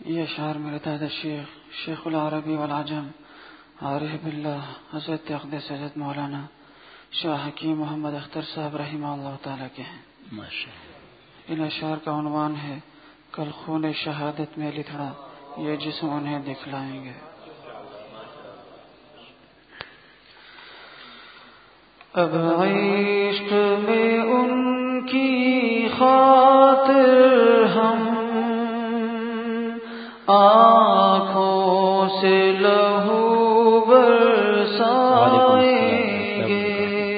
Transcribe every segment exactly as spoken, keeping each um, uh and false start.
یہ اشعار میرے دادا شیخ شیخ العربی والعجم عارف باللہ حضرت اقدس حضرت مولانا شاہ حکیم محمد اختر صاحب رحمہ اللہ تعالیٰ کے ہیں. ان اشعار کا عنوان ہے کل خون شہادت میں لتھڑا یہ جسم انہیں دکھلائیں گے. اب عشق میں ان کی خاطر ہم آنکھوں سے لہو برسائیں گے.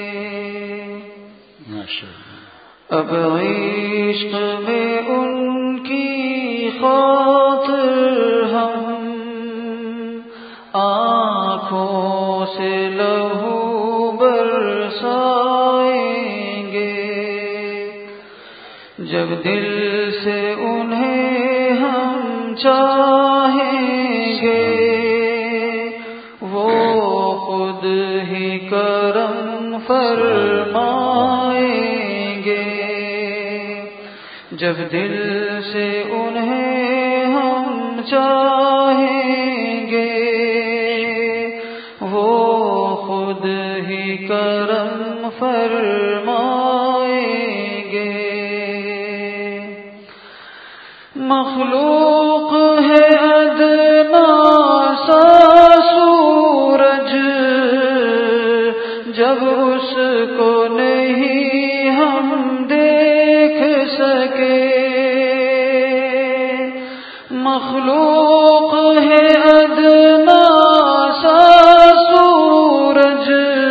اب عشق میں ان کی خاطر ہم آنکھوں سے لہو برسائیں گے. جب دل سے انہیں ہم چاہیں گے وہ خود ہی کرم فرمائیں گے. جب دل سے انہیں ہم چاہیں گے وہ خود ہی کرم فرمائیں گے. مخلوق ہے ادنا سا سورج جب اس کو نہیں ہم دیکھ سکے. مخلوق ہے ادنا سا سورج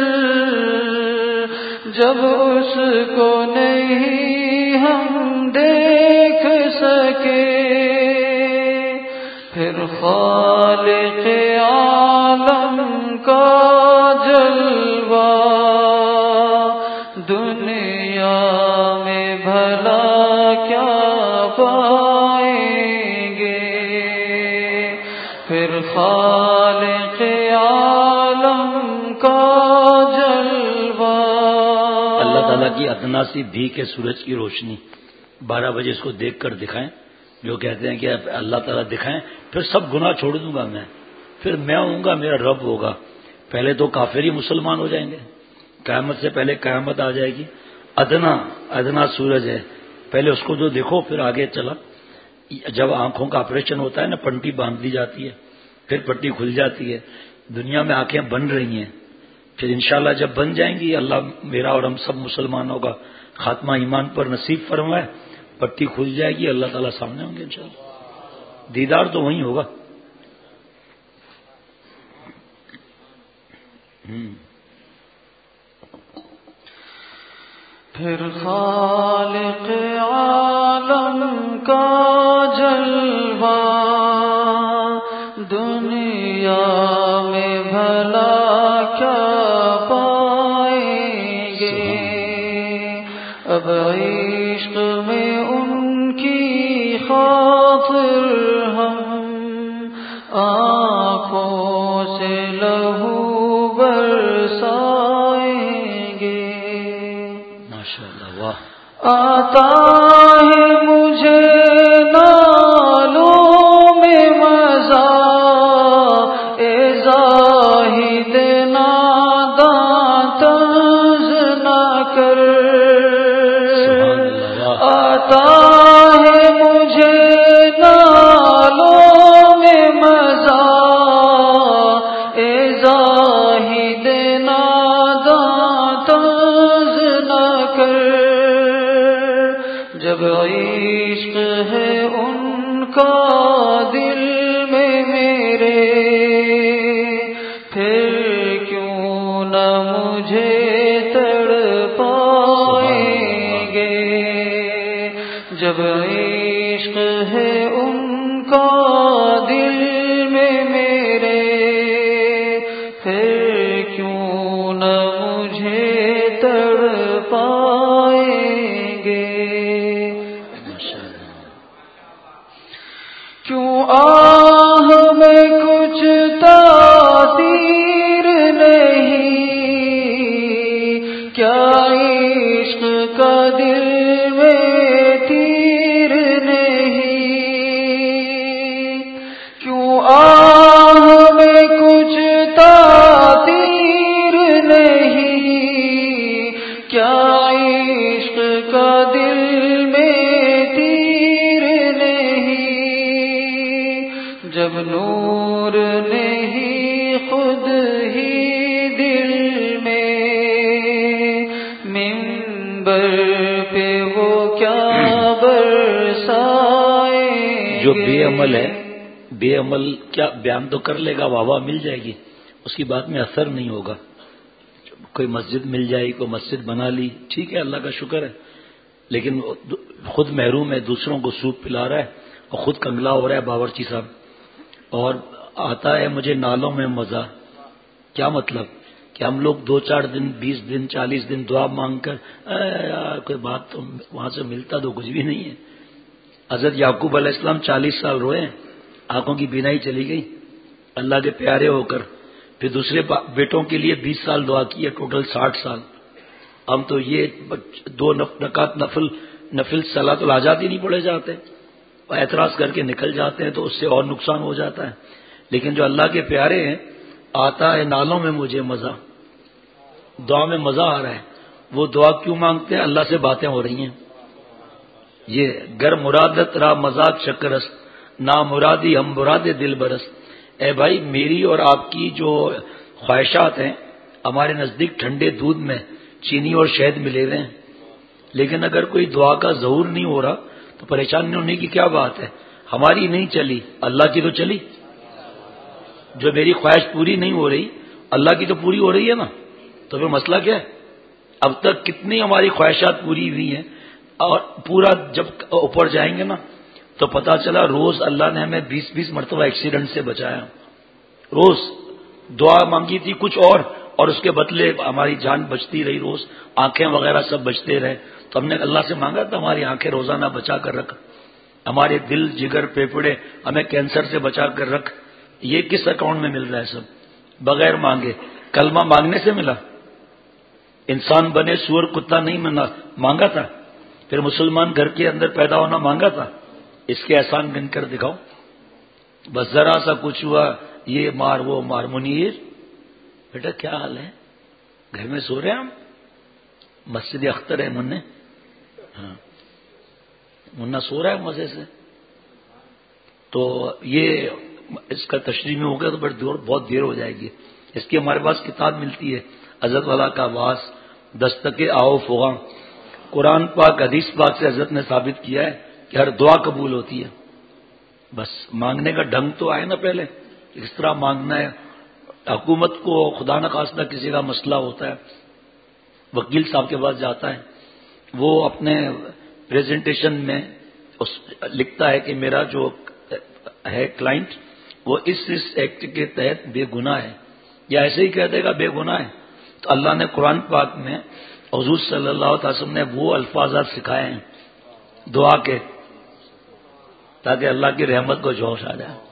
جب اس کو نہیں ہم دیکھ سکے. پھر خالق عالم کا جلوہ دنیا میں بھلا کیا پائیں گے. پھر خالق عالم کا جلوہ. اللہ تعالیٰ کی ادنا سی بھی کے سورج کی روشنی بارہ بجے اس کو دیکھ کر دکھائیں. جو کہتے ہیں کہ اللہ تعالیٰ دکھائیں پھر سب گناہ چھوڑ دوں گا میں، پھر میں ہوں گا میرا رب ہوگا. پہلے تو کافر ہی مسلمان ہو جائیں گے، قیامت سے پہلے قیامت آ جائے گی. ادنا ادنا سورج ہے، پہلے اس کو جو دیکھو پھر آگے چلا. جب آنکھوں کا آپریشن ہوتا ہے نا پنٹی باندھ دی جاتی ہے پھر پٹی کھل جاتی ہے. دنیا میں آنکھیں بن رہی ہیں، پھر انشاءاللہ جب بن جائیں گی اللہ میرا اور ہم سب مسلمانوں کا خاتمہ ایمان پر نصیب فرمائے. پٹی کھل جائے گی اللہ تعالیٰ سامنے ہوں گے انشاءاللہ. دیدار تو وہیں ہوگا. پھر خالق عالم کا جلوہ دنیا میں بھلا کیا پائیں گے. اب عشق میں ان کی خاطر ہم آنکھوں سے لہو برسائیں گے. ماشاءاللہ واہ. آتا ہے مجھے نالوں میں مزہ اے زاہد ناداں طنز نہ کر. آتا ہے مجھے نالوں میں مزہ اے زاہد ناداں طنز نہ کر. جب عشق ہے ان کا دل میں میرے پھر کیوں نہ مجھے تڑپائیں گے. جب عشق ہے ان کا دل میں میرے پھر کیوں نہ مجھے تڑپائیں گے. کیوں آہ میں کچھ تاثیر نہیں کیا عشق کا دل میں تیر نہیں. جو بے عمل ہے، بے عمل کیا بیان تو کر لے گا، واہ واہ مل جائے گی، اس کی بات میں اثر نہیں ہوگا. کوئی مسجد مل جائے، کوئی مسجد بنا لی، ٹھیک ہے، اللہ کا شکر ہے، لیکن خود محروم ہے، دوسروں کو سوپ پلا رہا ہے اور خود کنگلا ہو رہا ہے باورچی صاحب. اور آتا ہے مجھے نالوں میں مزہ. کیا مطلب کہ ہم لوگ دو چار دن، بیس دن، چالیس دن دعا مانگ کر یار کوئی بات تو وہاں سے ملتا تو کچھ بھی نہیں ہے. حضرت یعقوب علیہ السلام چالیس سال روئے، آنکھوں کی بینائی چلی گئی اللہ کے پیارے ہو کر. پھر دوسرے بیٹوں کے لیے بیس سال دعا کی ہے، ٹوٹل ساٹھ سال. ہم تو یہ دو رکعت نفل نفل صلاۃ الحاجات ہی نہیں پڑھے جاتے، اعتراض کر کے نکل جاتے ہیں تو اس سے اور نقصان ہو جاتا ہے. لیکن جو اللہ کے پیارے ہیں، آتا ہے نالوں میں مجھے مزہ، دعا میں مزہ آ رہا ہے. وہ دعا کیوں مانگتے ہیں؟ اللہ سے باتیں ہو رہی ہیں. یہ گر مرادت را مذاق شکرس، نا مرادی ہم مراد دل برس. اے بھائی، میری اور آپ کی جو خواہشات ہیں ہمارے نزدیک ٹھنڈے دودھ میں چینی اور شہد ملے ہوئے ہیں، لیکن اگر کوئی دعا کا ظہور نہیں ہو رہا تو پریشانی ہونے کی کیا بات ہے؟ ہماری نہیں چلی، اللہ کی تو چلی. جو میری خواہش پوری نہیں ہو رہی، اللہ کی تو پوری ہو رہی ہے نا. تو پھر مسئلہ کیا ہے؟ اب تک کتنی ہماری خواہشات پوری ہوئی ہیں، اور پورا جب اوپر جائیں گے نا تو پتا چلا روز اللہ نے ہمیں بیس بیس مرتبہ ایکسیڈنٹ سے بچایا. روز دعا مانگی تھی کچھ اور اور اس کے بدلے ہماری جان بچتی رہی، روز آنکھیں وغیرہ سب بچتے رہے. تو ہم نے اللہ سے مانگا تھا ہماری آنکھیں روزانہ بچا کر رکھ، ہمارے دل جگر پھیپھڑے ہمیں کینسر سے بچا کر رکھ. یہ کس اکاؤنٹ میں مل رہا ہے؟ سب بغیر مانگے. کلمہ مانگنے سے ملا. انسان بنے سور کتا نہیں منا مانگا تھا. پھر مسلمان گھر کے اندر پیدا ہونا مانگا تھا. اس کے احسان گن کر دکھاؤ. بس ذرا سا کچھ ہوا، یہ مار وہ مار. منیر بیٹا کیا حال ہے؟ گھر میں سو رہے ہیں ہم؟ مسجد اختر ہے منع. ہاں منا سو رہا ہے مزے سے. تو یہ اس کا تشریح میں ہو گیا تو بڑی دور بہت دیر ہو جائے گی. اس کی ہمارے پاس کتاب ملتی ہے، حضرت والا کا آواز دستک آؤ فغاں. قرآن پاک حدیث پاک سے حضرت نے ثابت کیا ہے کہ ہر دعا قبول ہوتی ہے. بس مانگنے کا ڈھنگ تو آئے نا پہلے، اس طرح مانگنا ہے. حکومت کو خدا نخواستہ کسی کا مسئلہ ہوتا ہے، وکیل صاحب کے پاس جاتا ہے، وہ اپنے پریزنٹیشن میں لکھتا ہے کہ میرا جو ہے کلائنٹ وہ اس اس ایکٹ کے تحت بے گناہ ہے، یا ایسے ہی کہہ دے گا بے گناہ ہے. تو اللہ نے قرآن پاک میں حضور صلی اللہ علیہ وسلم نے وہ الفاظات سکھائے ہیں دعا کے، تاکہ اللہ کی رحمت کو جوش آ جائے.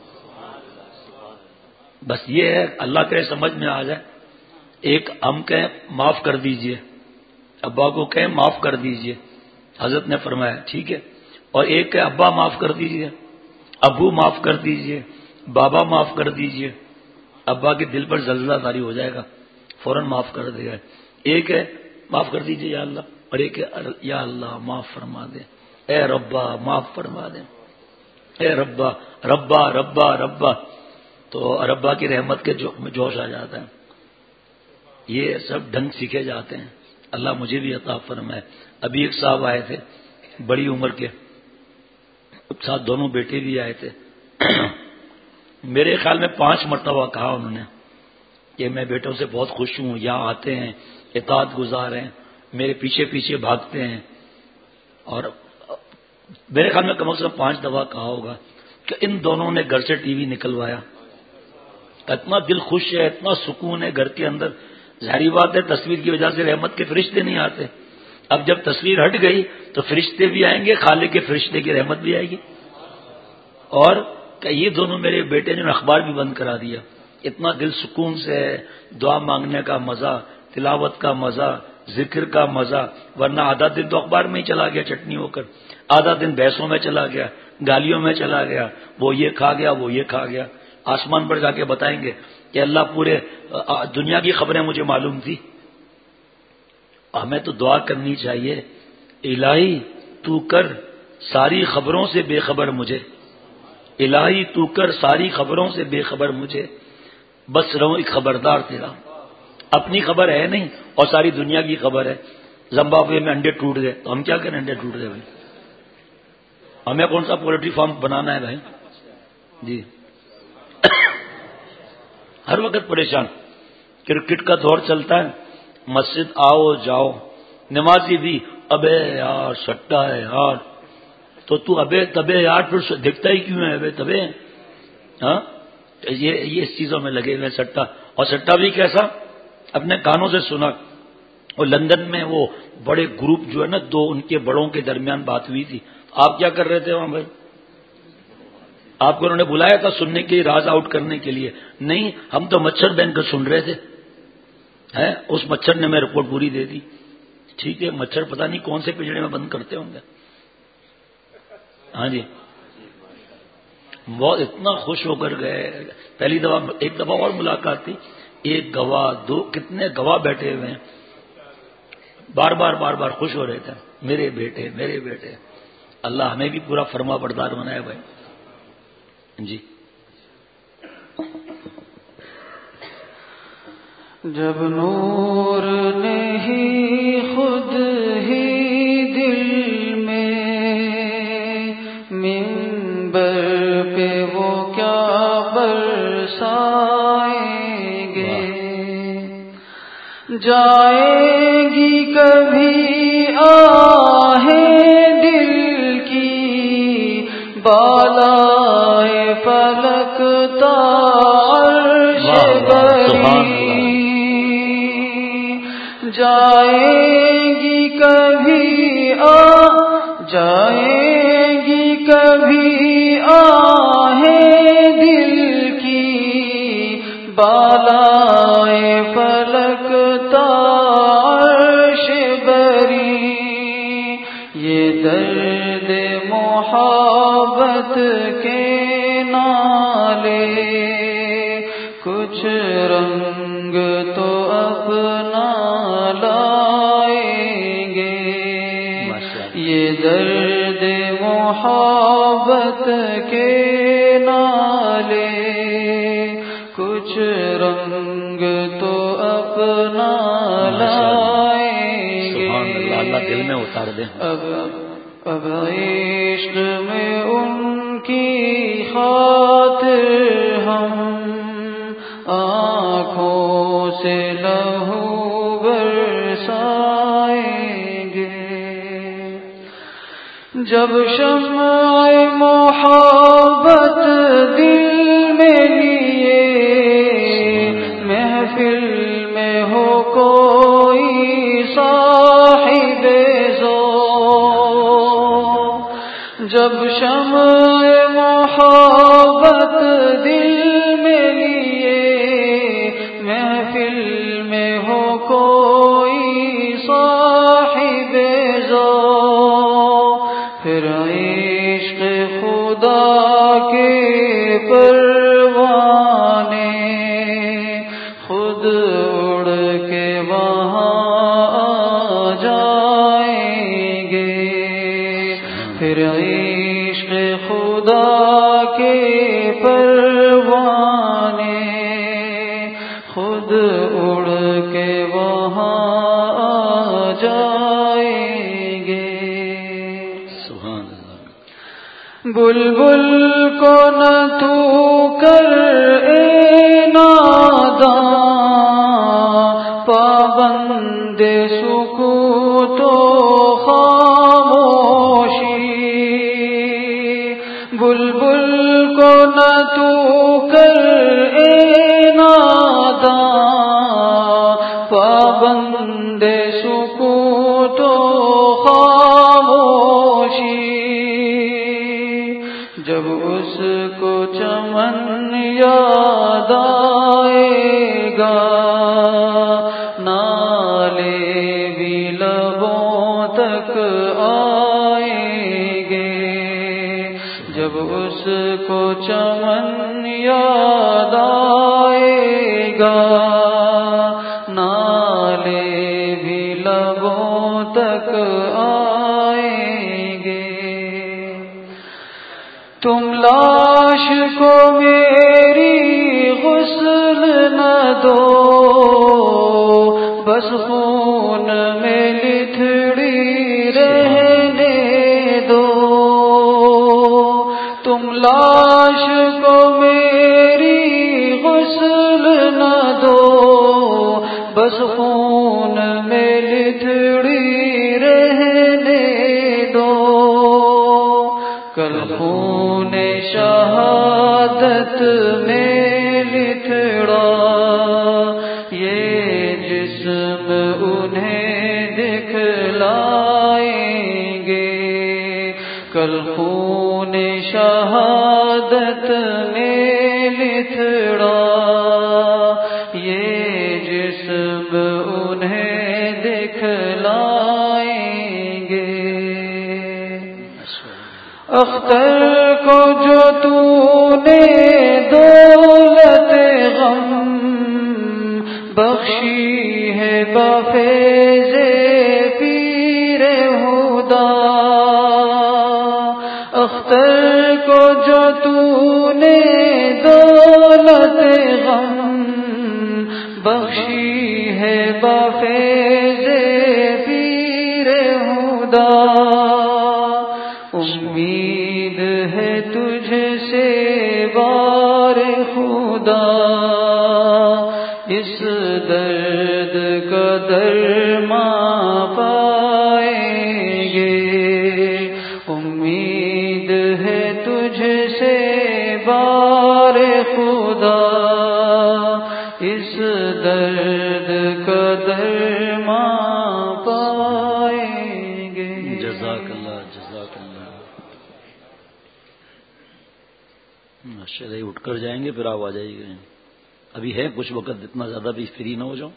بس یہ ہے اللہ کے سمجھ میں آ جائے. ایک ہم کہیں معاف کر دیجئے، ابا کو کہیں معاف کر دیجئے، حضرت نے فرمایا ٹھیک ہے. اور ایک کہ ابا معاف کر دیجئے، ابو معاف کر دیجئے، بابا معاف کر دیجئے. ابا کے دل پر زلزلہ طاری ہو جائے گا، فوراً معاف کر دے گا. ایک ہے معاف کر دیجئے یا اللہ، اور ایک ہے یا اللہ معاف فرما دے، اے ربا معاف فرما دے، اے ربا ربا ربا ربا. تو ربا کی رحمت کے جوش آ جاتا ہے. یہ سب ڈھنگ سیکھے جاتے ہیں. اللہ مجھے بھی عطا فرمائے. ابھی ایک صاحب آئے تھے بڑی عمر کے، ساتھ دونوں بیٹے بھی آئے تھے. میرے خیال میں پانچ مرتبہ کہا انہوں نے کہ میں بیٹوں سے بہت خوش ہوں، یہاں آتے ہیں، اطاعت گزار ہیں، میرے پیچھے پیچھے بھاگتے ہیں. اور میرے خیال میں کم از کم پانچ دفعہ کہا ہوگا کہ ان دونوں نے گھر سے ٹی وی نکلوایا. اتنا دل خوش ہے، اتنا سکون ہے گھر کے اندر. ظاہری بات ہے تصویر کی وجہ سے رحمت کے فرشتے نہیں آتے. اب جب تصویر ہٹ گئی تو فرشتے بھی آئیں گے، خالق کے فرشتے کی رحمت بھی آئے گی. اور کہ یہ دونوں میرے بیٹے نے اخبار بھی بند کرا دیا. اتنا دل سکون سے ہے. دعا مانگنے کا مزہ، تلاوت کا مزہ، ذکر کا مزہ. ورنہ آدھا دن تو اخبار میں ہی چلا گیا چٹنی ہو کر، آدھا دن بحثوں میں چلا گیا، گالیوں میں چلا گیا، وہ یہ کھا گیا وہ یہ کھا گیا. آسمان پر جا کے بتائیں گے کہ اللہ پورے دنیا کی خبریں مجھے معلوم تھی. ہمیں تو دعا کرنی چاہیے، الہی تو کر ساری خبروں سے بے خبر مجھے، الہی تو کر ساری خبروں سے بے خبر مجھے، بس رہوں ایک خبردار تیرا. اپنی خبر ہے نہیں اور ساری دنیا کی خبر ہے. زمبابوے میں انڈے ٹوٹ گئے تو ہم کیا کریں؟ انڈے ٹوٹ گئے بھائی، ہمیں کون سا پولٹری فارم بنانا ہے بھائی جی. ہر وقت پریشان. کرکٹ کا دور چلتا ہے, مسجد آؤ جاؤ, نمازی بھی ابے یار سٹا ہے یار, تو تو ابے تبے یار پھر دکھتا ہی کیوں ہے ابے تبے. ہاں یہ یہ اس چیزوں میں لگے ہوئے سٹا, اور سٹا بھی کیسا اپنے کانوں سے سنا. اور لندن میں وہ بڑے گروپ جو ہے نا, دو ان کے بڑوں کے درمیان بات ہوئی تھی. آپ کیا کر رہے تھے وہاں بھائی؟ آپ کو انہوں نے بلایا تھا سننے کے لیے, راز آؤٹ کرنے کے لیے؟ نہیں, ہم تو مچھر بین کر سن رہے تھے. ہے اس مچھر نے میں رپورٹ پوری دے دی. ٹھیک ہے, مچھر پتہ نہیں کون سے پنجرے میں بند کرتے ہوں گے. ہاں جی, بہت اتنا خوش ہو کر گئے. پہلی دفعہ ایک دفعہ اور ملاقات تھی, ایک گواہ دو کتنے گواہ بیٹھے ہوئے ہیں, بار بار بار بار خوش ہو رہے تھے, میرے بیٹے میرے بیٹے. اللہ ہمیں بھی پورا فرما بردار بنائے بھائی. جی جب نور نہیں خود ہی دل میں, منبر پہ وہ کیا برسائیں گے. جائیں گی کبھی آہیں دل کی بالائے فلک عرش بری. جائیں گی کبھی آ جائیں گی کبھی آہیں دل کی بالائے فلک عرش بری. یہ درد محبت کے نالے کچھ رنگ تو اپنا لائیں گے. یہ درد محبت کے نالے کچھ رنگ تو اپنا لائیں گے. اللہ دل میں اتار دے. اب اب عشق میں ان کی خاطر ہم آنکھوں سے لہو برسائیں گے. جب شمع محبت دل میں لیے محفل میں ہو کوئی صاحب جب شمع محبت دل میں لیے محفل میں ہو کوئی صاحب ذوق, پھر عشق خدا کے پروانے خود اڑ کے وہاں آ جائیں گے. پھر عشق خدا کے پروانے خود اڑ کے وہاں آ جائیں گے. سبحان اللہ. بلبل کو نہ تو کر اے ناداں, پابند سکوت و خاموشی. بلبل کو نہ تو کر اے ناداں, پابند سکوت و خاموشی. جب اس کو چمن یاد آئے گا نالے بھی لبوں تک آئیں گے. جب اس کو چمن یاد آئے گا نالے بھی لبوں تک آئیں گے. تم لاش کو میری غسل نہ دو, بس خون میں لتھڑی رہنے دو. خون میں لتڑی رہنے دو، کل خون شہادت میں لتڑا یہ جسم انہیں دکھلائیں گے، کل خون شہادت میں لتڑا یہ جسم انہیں دکھلائیں گے۔ اختر کو جو تو نے دولت غم بخشی ہے بفیض پیر ہدا، اختر کو جو تو نے دولت غم بخشی ہے بفیض پیر ہدا، امید ہے تجھ سے بار خدا، اس درد کا درماں پائیں گے، امید ہے تجھ سے بار خدا، اس درد کا درماں پائیں گے۔ جزاک اللہ جزاک اللہ۔ چلیے اٹھ کر جائیں گے، پھر آپ آ جائیے گا، ابھی ہے کچھ وقت، اتنا زیادہ بھی فری نہ ہو جاؤ۔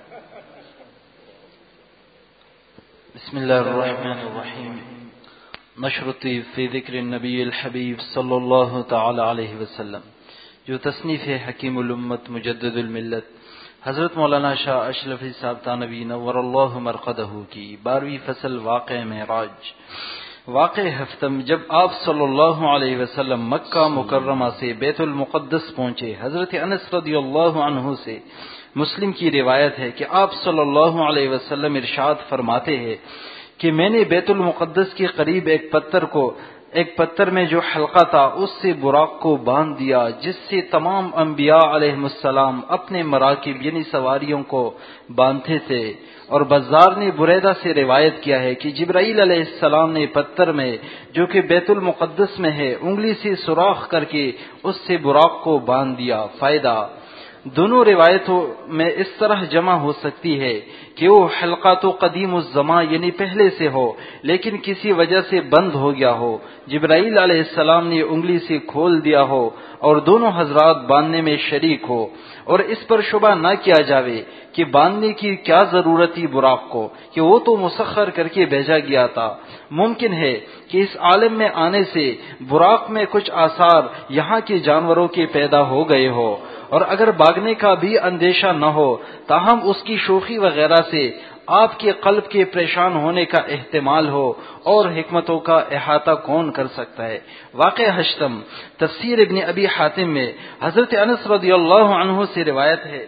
بسم اللہ الرحمن الرحیم۔ نشرتی فی ذکر النبی الحبیب صلی اللہ تعالی علیہ وسلم، جو تصنیف ہے حکیم الامت مجدد الملت حضرت مولانا شاہ اشرفی صاحب تانوی نور اللہ مرقدہ کی بارہویں فصل واقع معراج۔ واقع ہفتم جب آپ صلی اللہ علیہ وسلم مکہ مکرمہ سے بیت المقدس پہنچے، حضرت انس رضی اللہ عنہ سے مسلم کی روایت ہے کہ آپ صلی اللہ علیہ وسلم ارشاد فرماتے ہیں کہ میں نے بیت المقدس کے قریب ایک پتھر کو ایک پتھر میں جو حلقہ تھا اس سے براق کو باندھ دیا، جس سے تمام انبیاء علیہ السلام اپنے مراکب یعنی سواریوں کو باندھتے تھے۔ اور بزار نے بریدہ سے روایت کیا ہے کہ جبرائیل علیہ السلام نے پتھر میں جو کہ بیت المقدس میں ہے انگلی سے سوراخ کر کے اس سے براق کو باندھ دیا۔ فائدہ، دونوں روایتوں میں اس طرح جمع ہو سکتی ہے کہ وہ حلقہ تو قدیم الزمان یعنی پہلے سے ہو لیکن کسی وجہ سے بند ہو گیا ہو، جبرائیل علیہ السلام نے انگلی سے کھول دیا ہو اور دونوں حضرات باندھنے میں شریک ہو، اور اس پر شبہ نہ کیا جاوے کہ باندھنے کی کیا ضرورت تھی براق کو، کہ وہ تو مسخر کر کے بھیجا گیا تھا۔ ممکن ہے کہ اس عالم میں آنے سے براق میں کچھ آثار یہاں کے جانوروں کے پیدا ہو گئے ہو، اور اگر بھاگنے کا بھی اندیشہ نہ ہو تاہم اس کی شوخی وغیرہ سے آپ کے قلب کے پریشان ہونے کا احتمال ہو، اور حکمتوں کا احاطہ کون کر سکتا ہے۔ واقع ہشتم تفسیر ابن ابی حاتم میں حضرت انس رضی اللہ عنہ سے روایت ہے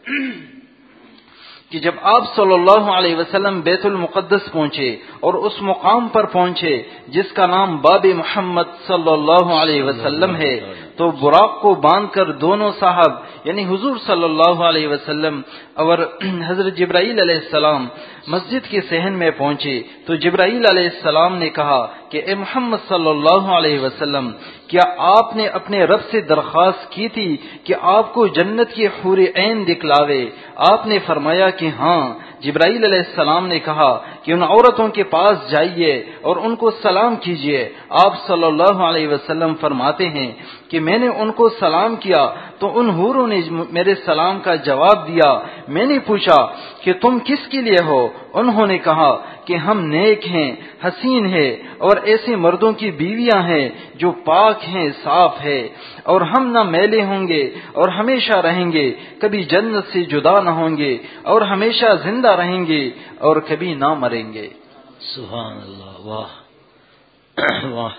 کہ جب آپ صلی اللہ علیہ وسلم بیت المقدس پہنچے اور اس مقام پر پہنچے جس کا نام باب محمد صلی اللہ علیہ وسلم ہے، تو براق کو باندھ کر دونوں صاحب یعنی حضور صلی اللہ علیہ وسلم اور حضرت جبرائیل علیہ السلام مسجد کے صحن میں پہنچے تو جبرائیل علیہ السلام نے کہا کہ اے محمد صلی اللہ علیہ وسلم، کیا آپ نے اپنے رب سے درخواست کی تھی کہ آپ کو جنت کی حور عین دکھلاوے؟ آپ نے فرمایا کہ ہاں۔ جبرائیل علیہ السلام نے کہا کہ ان عورتوں کے پاس جائیے اور ان کو سلام کیجیے۔ آپ صلی اللہ علیہ وسلم فرماتے ہیں کہ میں نے ان کو سلام کیا تو ان حوروں نے میرے سلام کا جواب دیا۔ میں نے پوچھا کہ تم کس کے لیے ہو؟ انہوں نے کہا کہ ہم نیک ہیں، حسین ہیں اور ایسے مردوں کی بیویاں ہیں جو پاک ہیں، صاف ہے، اور ہم نہ میلے ہوں گے اور ہمیشہ رہیں گے، کبھی جنت سے جدا نہ ہوں گے اور ہمیشہ زندہ رہیں گے اور کبھی نہ مریں گے۔ سبحان اللہ، واہ واہ۔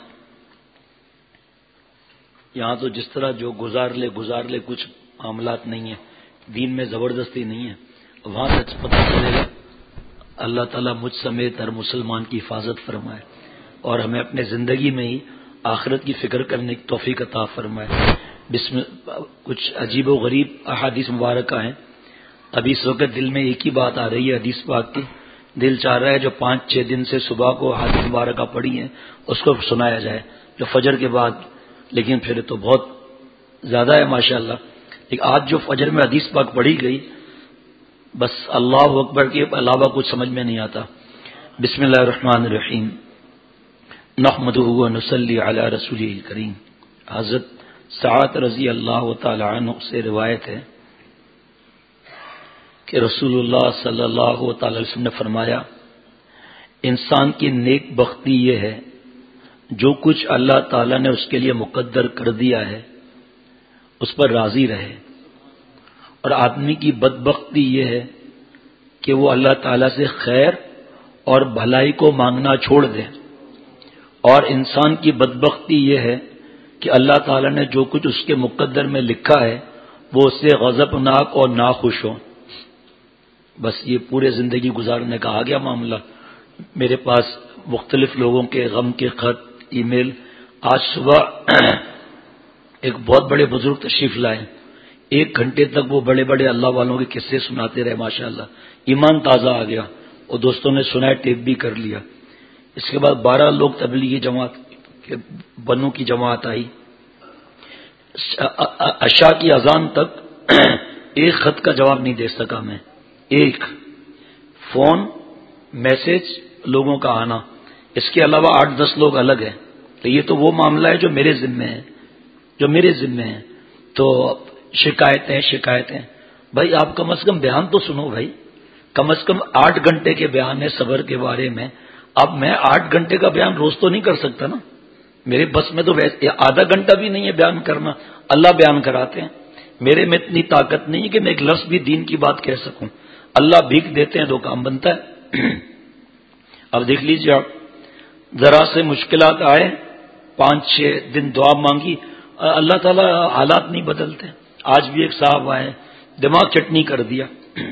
یہاں تو جس طرح جو گزار لے گزار لے کچھ معاملات نہیں ہیں، دین میں زبردستی نہیں ہے، وہاں سچ پتہ چلے گا۔ اللہ تعالیٰ مجھ سمیت ہر مسلمان کی حفاظت فرمائے اور ہمیں اپنے زندگی میں ہی آخرت کی فکر کرنے کی توفیق عطا فرمائے۔ بسم کچھ عجیب و غریب احادیث مبارکہ ہیں۔ ابھی اس وقت دل میں ایک ہی بات آ رہی ہے حدیث پاک کی، دل چاہ رہا ہے جو پانچ چھ دن سے صبح کو حدیث مبارکہ پڑھی ہیں اس کو سنایا جائے، جو فجر کے بعد، لیکن پھر تو بہت زیادہ ہے ماشاءاللہ. لیکن آج جو فجر میں حدیث پاک پڑھی گئی، بس اللہ اکبر کے علاوہ کچھ سمجھ میں نہیں آتا. بسم اللہ الرحمن الرحیم، نحمدہ و نصلی علی رسولہ الکریم. حضرت سعد رضی اللہ تعالی عنہ سے روایت ہے کہ رسول اللہ صلی اللہ تعالی وسلم نے فرمایا، انسان کی نیک بختی یہ ہے جو کچھ اللہ تعالی نے اس کے لیے مقدر کر دیا ہے اس پر راضی رہے، اور آدمی کی بدبختی یہ ہے کہ وہ اللہ تعالی سے خیر اور بھلائی کو مانگنا چھوڑ دے، اور انسان کی بدبختی یہ ہے کہ اللہ تعالی نے جو کچھ اس کے مقدر میں لکھا ہے وہ اس سے غضبناک اور ناخوش ہو. بس یہ پورے زندگی گزارنے کا آ گیا معاملہ. میرے پاس مختلف لوگوں کے غم کے خط، ای میل. آج صبح ایک بہت بڑے بزرگ تشریف لائے، ایک گھنٹے تک وہ بڑے بڑے اللہ والوں کے قصے سناتے رہے. ماشاءاللہ ایمان تازہ آ گیا، اور دوستوں نے سنا ہے، ٹیپ بھی کر لیا. اس کے بعد بارہ لوگ تبلیغی جماعت کے بنوں کی جماعت آئی. عشاء کی اذان تک ایک خط کا جواب نہیں دے سکا میں. ایک فون میسج لوگوں کا آنا، اس کے علاوہ آٹھ دس لوگ الگ ہیں. تو یہ تو وہ معاملہ ہے جو میرے ذمے ہے، جو میرے ذمے ہے. تو شکایتیں شکایتیں بھائی آپ کم از کم بیان تو سنو بھائی. کم از کم آٹھ گھنٹے کے بیان ہے صبر کے بارے میں. اب میں آٹھ گھنٹے کا بیان روز تو نہیں کر سکتا نا، میرے بس میں تو ویسے آدھا گھنٹہ بھی نہیں ہے بیان کرنا. اللہ بیان کراتے ہیں، میرے میں اتنی طاقت نہیں ہے کہ میں ایک لفظ بھی دین کی بات کہہ سکوں. اللہ بھیک دیتے ہیں تو کام بنتا ہے. اب دیکھ لیجیے آپ، ذرا سے مشکلات آئے، پانچ چھ دن دعا مانگی، اللہ تعالیٰ حالات نہیں بدلتے. آج بھی ایک صاحب آئے، دماغ چٹنی کر دیا.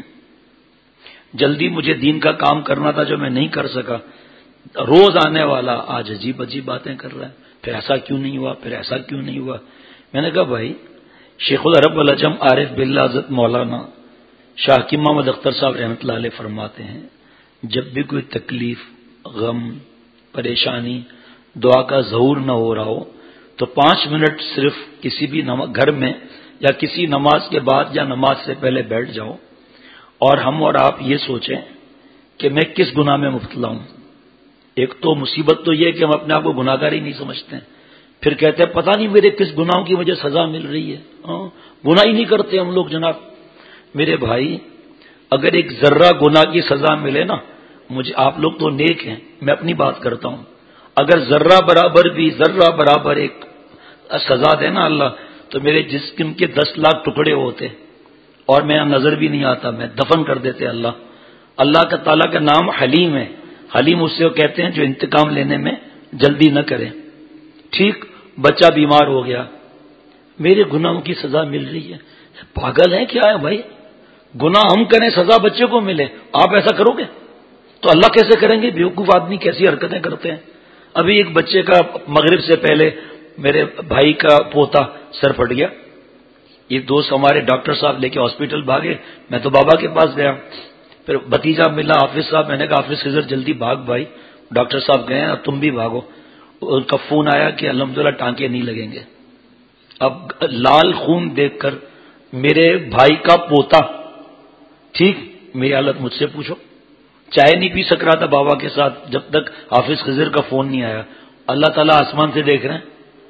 جلدی مجھے دین کا کام کرنا تھا جو میں نہیں کر سکا. روز آنے والا آج عجیب عجیب باتیں کر رہا ہے، پھر ایسا کیوں نہیں ہوا، پھر ایسا کیوں نہیں ہوا. میں نے کہا بھائی، شیخ العرب والعجم عارف باللہ حضرت مولانا شاہ حکیم محمد اختر صاحب رحمۃ اللہ علیہ فرماتے ہیں، جب بھی کوئی تکلیف، غم، پریشانی، دعا کا ظہور نہ ہو رہا ہو تو پانچ منٹ صرف کسی بھی گھر میں یا کسی نماز کے بعد یا نماز سے پہلے بیٹھ جاؤ، اور ہم اور آپ یہ سوچیں کہ میں کس گناہ میں مبتلا ہوں. ایک تو مصیبت تو یہ کہ ہم اپنے آپ کو گناہ گار ہی نہیں سمجھتے ہیں، پھر کہتے ہیں پتہ نہیں میرے کس گناہوں کی وجہ سزا مل رہی ہے. گناہ ہی نہیں کرتے ہم لوگ جناب. میرے بھائی، اگر ایک ذرہ گناہ کی سزا ملے نا، مجھے آپ لوگ تو نیک ہیں، میں اپنی بات کرتا ہوں، اگر ذرہ برابر بھی ذرہ برابر ایک سزا دے نا اللہ، تو میرے جسم کے دس لاکھ ٹکڑے ہوتے اور میں نظر بھی نہیں آتا، میں دفن کر دیتے اللہ. اللہ کا تعالیٰ کا نام حلیم ہے. حلیم اس سے وہ کہتے ہیں جو انتقام لینے میں جلدی نہ کرے. ٹھیک، بچہ بیمار ہو گیا، میرے گناہوں کی سزا مل رہی ہے. پاگل ہے کیا ہے بھائی؟ گناہ ہم کریں، سزا بچے کو ملے، آپ ایسا کرو گے تو اللہ کیسے کریں گے؟ بیوقوف آدمی کیسی حرکتیں کرتے ہیں. ابھی ایک بچے کا مغرب سے پہلے میرے بھائی کا پوتا سر پھٹ گیا. یہ دوست ہمارے ڈاکٹر صاحب لے کے ہاسپٹل بھاگے، میں تو بابا کے پاس گیا. پھر بھتیجا ملا حافظ صاحب، میں نے کہا حافظ خضر جلدی بھاگ بھائی، ڈاکٹر صاحب گئے ہیں، اب تم بھی بھاگو. ان کا فون آیا کہ الحمدللہ ٹانکے نہیں لگیں گے. اب لال خون دیکھ کر میرے بھائی کا پوتا، ٹھیک، میری حالت مجھ سے پوچھو. چائے نہیں پی سک رہا تھا بابا کے ساتھ جب تک حافظ خضر کا فون نہیں آیا. اللہ تعالیٰ آسمان سے دیکھ رہے ہیں.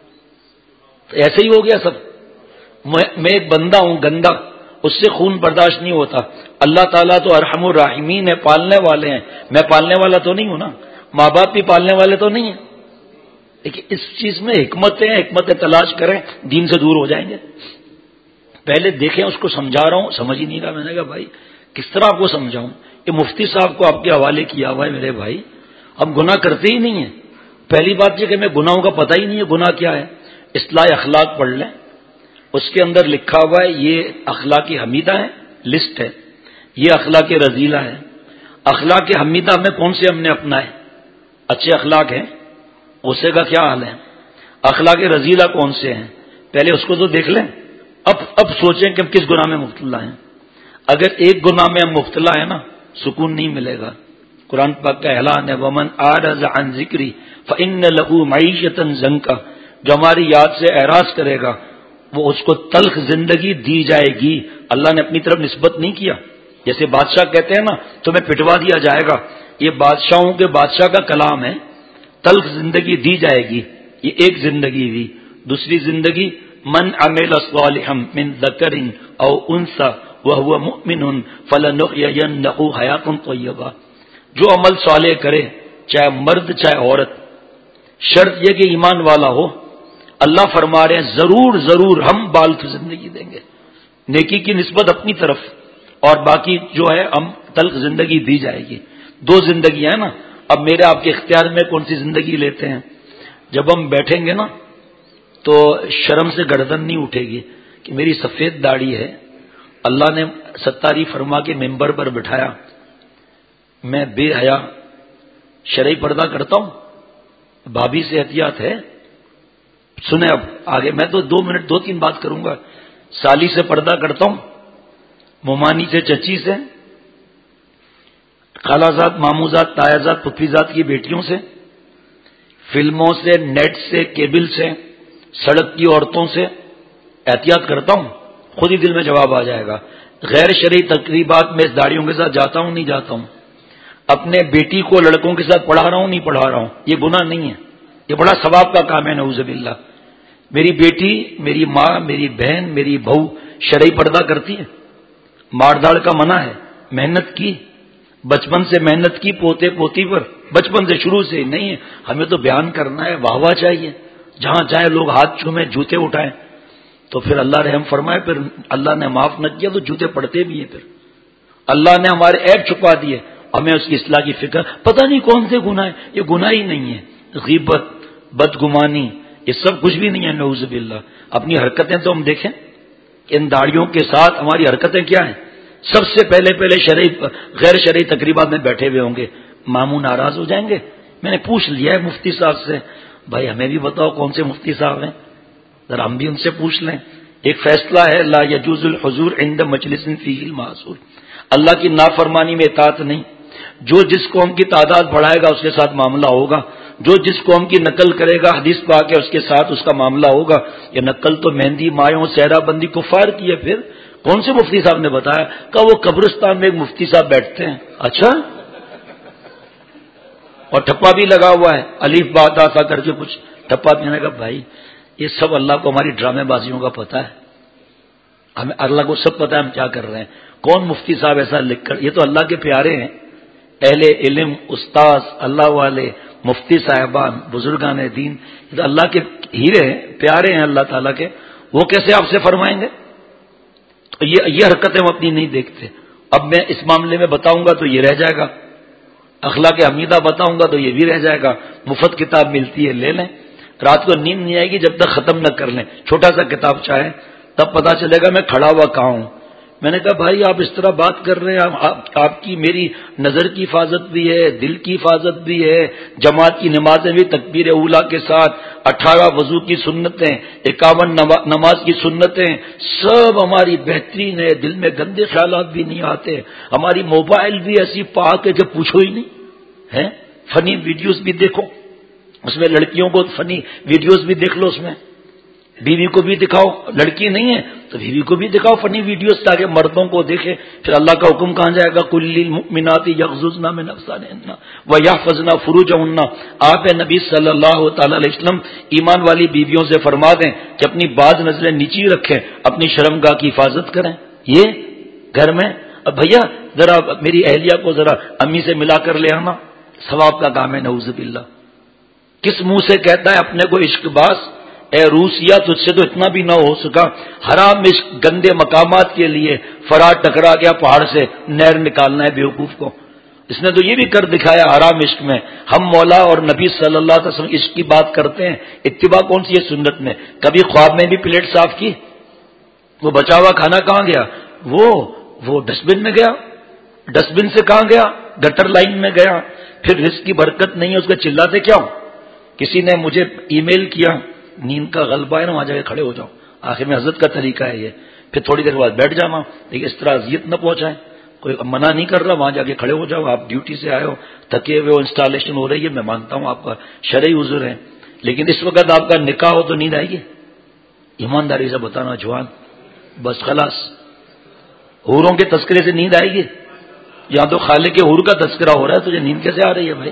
تو ایسے ہی ہو گیا سب. میں ایک بندہ ہوں گندا، اس سے خون برداشت نہیں ہوتا. اللہ تعالیٰ تو ارحم الراحمین ہے، پالنے والے ہیں. میں پالنے والا تو نہیں ہوں نا، ماں باپ بھی پالنے والے تو نہیں ہیں. لیکن اس چیز میں حکمتیں حکمتیں تلاش کریں، دین سے دور ہو جائیں گے. پہلے دیکھیں، اس کو سمجھا رہا ہوں، سمجھ ہی نہیں رہا. میں نے کہا بھائی کس طرح آپ کو سمجھاؤں؟ یہ مفتی صاحب کو آپ کے حوالے کیا ہوا ہے میرے بھائی. ہم گناہ کرتے ہی نہیں ہیں. پہلی بات یہ کہ میں گناہوں کا پتہ ہی نہیں ہے گناہ کیا ہے. اصلاح اخلاق پڑھ لیں، اس کے اندر لکھا ہوا ہے یہ اخلاق حمیدہ ہے، لسٹ ہے، یہ اخلاق رذیلہ ہے. اخلاق حمیدہ میں کون سے ہم نے اپنائے؟ اچھے اخلاق ہیں، غصے کا کیا حال ہے؟ اخلاق رذیلہ کون سے ہیں؟ پہلے اس کو تو دیکھ لیں، اب اب سوچیں کہ ہم کس گناہ میں مبتلا ہیں. اگر ایک گناہ میں ہم مبتلا ہے نا سکون نہیں ملے گا. قرآن پاک کا اعلان ہے ومن اعرض عن ذکری فإن له معیشۃ ضنکا، جو ہماری یاد سے اعراض کرے گا وہ اس کو تلخ زندگی دی جائے گی. اللہ نے اپنی طرف نسبت نہیں کیا. جیسے بادشاہ کہتے ہیں نا تمہیں پٹوا دیا جائے گا، یہ بادشاہوں کے بادشاہ کا کلام ہے. تلخ زندگی دی جائے گی، یہ ایک زندگی ہوئی. دوسری زندگی من عمل صالحا من ذکر او انثى وهو مؤمن فلنحيينه حیاۃ طیبہ، جو عمل صالح کرے چاہے مرد چاہے عورت، شرط یہ کہ ایمان والا ہو. اللہ فرما رہے ہیں ضرور ضرور ہم بالغ زندگی دیں گے. نیکی کی نسبت اپنی طرف اور باقی جو ہے ہم تلخ زندگی دی جائے گی. دو زندگی ہیں نا. اب میرے آپ کے اختیار میں کون سی زندگی لیتے ہیں؟ جب ہم بیٹھیں گے نا تو شرم سے گردن نہیں اٹھے گی کہ میری سفید داڑھی ہے، اللہ نے ستاری فرما کے ممبر پر بٹھایا، میں بے حیا شرعی پردہ کرتا ہوں. بھابھی سے احتیاط ہے. سنیں اب آگے، میں تو دو منٹ دو تین بات کروں گا. سالی سے پردہ کرتا ہوں، ممانی سے چچی سے، خالہ زاد ماموں زاد تایا زاد پھپھی زاد کی بیٹیوں سے، فلموں سے نیٹ سے کیبل سے سڑک کی عورتوں سے احتیاط کرتا ہوں. خود ہی دل میں جواب آ جائے گا. غیر شرعی تقریبات میں اس داڑیوں کے ساتھ جاتا ہوں نہیں جاتا ہوں. اپنے بیٹی کو لڑکوں کے ساتھ پڑھا رہا ہوں نہیں پڑھا رہا ہوں. یہ گناہ نہیں ہے، یہ بڑا ثواب کا کام ہے. نعوذ باللہ. میری بیٹی میری ماں میری بہن میری بہو شرعی پردہ کرتی ہے. مار داڑ کا منع ہے. محنت کی، بچپن سے محنت کی پوتے پوتی پر، بچپن سے شروع سے نہیں ہے. ہمیں تو بیان کرنا ہے، واہ واہ چاہیے، جہاں چاہے لوگ ہاتھ چومیں جوتے اٹھائیں. تو پھر اللہ رحم فرمائے، پھر اللہ نے معاف نہ کیا تو جوتے پڑتے بھی ہیں. پھر اللہ نے ہمارے عیب چھپا دیے، ہمیں اس کی اصلاح کی فکر. پتہ نہیں کون سے گناہ ہیں، یہ گناہ ہی نہیں ہے. غیبت، بدگمانی، یہ سب کچھ بھی نہیں ہے. نعوذ باللہ. اپنی حرکتیں تو ہم دیکھیں کہ ان داڑیوں کے ساتھ ہماری حرکتیں کیا ہیں. سب سے پہلے پہلے شرعی غیر شرعی تقریبات میں بیٹھے ہوئے ہوں گے، ماموں ناراض ہو جائیں گے. میں نے پوچھ لیا ہے مفتی صاحب سے، بھائی ہمیں بھی بتاؤ کون سے مفتی صاحب ہیں، ذرا ہم بھی ان سے پوچھ لیں. ایک فیصلہ ہے لا یجوز الحضور عند مجلس فیہ المعصور، اللہ کی نافرمانی میں اطاعت نہیں. جو جس قوم کی تعداد بڑھائے گا اس کے ساتھ معاملہ ہوگا، جو جس قوم کی نقل کرے گا حدیث پاک ہے اس کے ساتھ اس کا معاملہ ہوگا. یہ نقل تو مہندی مایوں سہرا بندی کفار کی ہے. پھر کون سے مفتی صاحب نے بتایا؟ کہ وہ قبرستان میں ایک مفتی صاحب بیٹھتے ہیں. اچھا، اور ٹھپا بھی لگا ہوا ہے، الف با تا سا کر کے کچھ ٹھپا پینے کا. بھائی یہ سب اللہ کو ہماری ڈرامے بازیوں کا پتہ ہے. ہمیں اللہ کو سب پتہ ہے ہم کیا کر رہے ہیں. کون مفتی صاحب ایسا لکھ کر، یہ تو اللہ کے پیارے ہیں، اہل علم، استاذ، اللہ والے، مفتی صاحبان، بزرگان دین، یہ تو اللہ کے ہیرے ہیں، پیارے ہیں اللہ تعالیٰ کے. وہ کیسے آپ سے فرمائیں گے؟ تو یہ یہ حرکتیں ہم اپنی نہیں دیکھتے. اب میں اس معاملے میں بتاؤں گا تو یہ رہ جائے گا، اخلاق حمیدہ بتاؤں گا تو یہ بھی رہ جائے گا. مفت کتاب ملتی ہے لے لیں، رات کو نیند نہیں آئے گی جب تک ختم نہ کر لیں. چھوٹا سا کتاب چاہے تب پتا چلے گا میں کھڑا ہوا کہاں ہوں. میں نے کہا بھائی آپ اس طرح بات کر رہے ہیں، آپ, آپ کی میری نظر کی حفاظت بھی ہے، دل کی حفاظت بھی ہے، جماعت کی نمازیں بھی تکبیر اولا کے ساتھ، اٹھارہ وضو کی سنتیں، اکاون نماز کی سنتیں سب ہماری بہترین ہے. دل میں گندے خیالات بھی نہیں آتے. ہماری موبائل بھی ایسی پاک ہے کہ پوچھو ہی نہیں ہے. فنی ویڈیوز بھی دیکھو اس میں، لڑکیوں کو فنی ویڈیوز بھی دیکھ لو اس میں. بیوی کو بھی دکھاؤ، لڑکی نہیں ہے تو بیوی کو بھی دکھاؤ فنی ویڈیوز تاکہ مردوں کو دیکھے. پھر اللہ کا حکم کہاں جائے گا؟ کل للمؤمنات یغضضن من ابصارهن ویحفظن فروجهن. آپ نبی صلی اللہ تعالی علیہ وسلم ایمان والی بیویوں سے فرما دیں کہ اپنی بعض نظریں نیچی رکھیں، اپنی شرمگاہ کی حفاظت کریں. یہ گھر میں اب بھیا ذرا میری اہلیہ کو ذرا امی سے ملا کر لے آنا، ثواب کا کام ہے. نعوذ باللہ. کس منہ سے کہتا ہے اپنے کو عشق باز؟ اے روسیا تجھ سے تو اتنا بھی نہ ہو سکا. حرام عشق گندے مقامات کے لیے فرات ٹکرا گیا پہاڑ سے، نہر نکالنا ہے بیوقوف کو. اس نے تو یہ بھی کر دکھایا حرام عشق میں. ہم مولا اور نبی صلی اللہ علیہ وسلم عشق کی بات کرتے ہیں، اتباع کون سی ہے سنت میں؟ کبھی خواب میں بھی پلیٹ صاف کی؟ وہ بچا ہوا کھانا کہاں گیا؟ وہ وہ ڈسٹ بن میں گیا. ڈسٹ بن سے کہاں گیا؟ گٹر لائن میں گیا. پھر رزق کی برکت نہیں ہے اس کا چلاتے کیا ہو؟ کسی نے مجھے ای میل کیا، نیند کا غلبہ ہے نا وہاں جا کے کھڑے ہو جاؤ. آخر میں حضرت کا طریقہ ہے یہ پھر تھوڑی دیر بعد بیٹھ جانا، لیکن اس طرح اذیت نہ پہنچائیں. کوئی منع نہیں کر رہا، وہاں جا کے کھڑے ہو جاؤ. آپ ڈیوٹی سے آئے ہو، تھکے ہوئے ہو، انسٹالیشن ہو رہی ہے، میں مانتا ہوں آپ کا شرعی عذر ہے، لیکن اس وقت آپ کا نکاح ہو تو نیند آئے گی؟ ایمانداری سے بتانا جوان، بس خلاص حوروں کے تذکرے سے نیند آئے گی؟ یہاں تو خالق حور کا تذکرہ ہو رہا ہے، تجھے نیند کیسے آ رہی ہے بھائی؟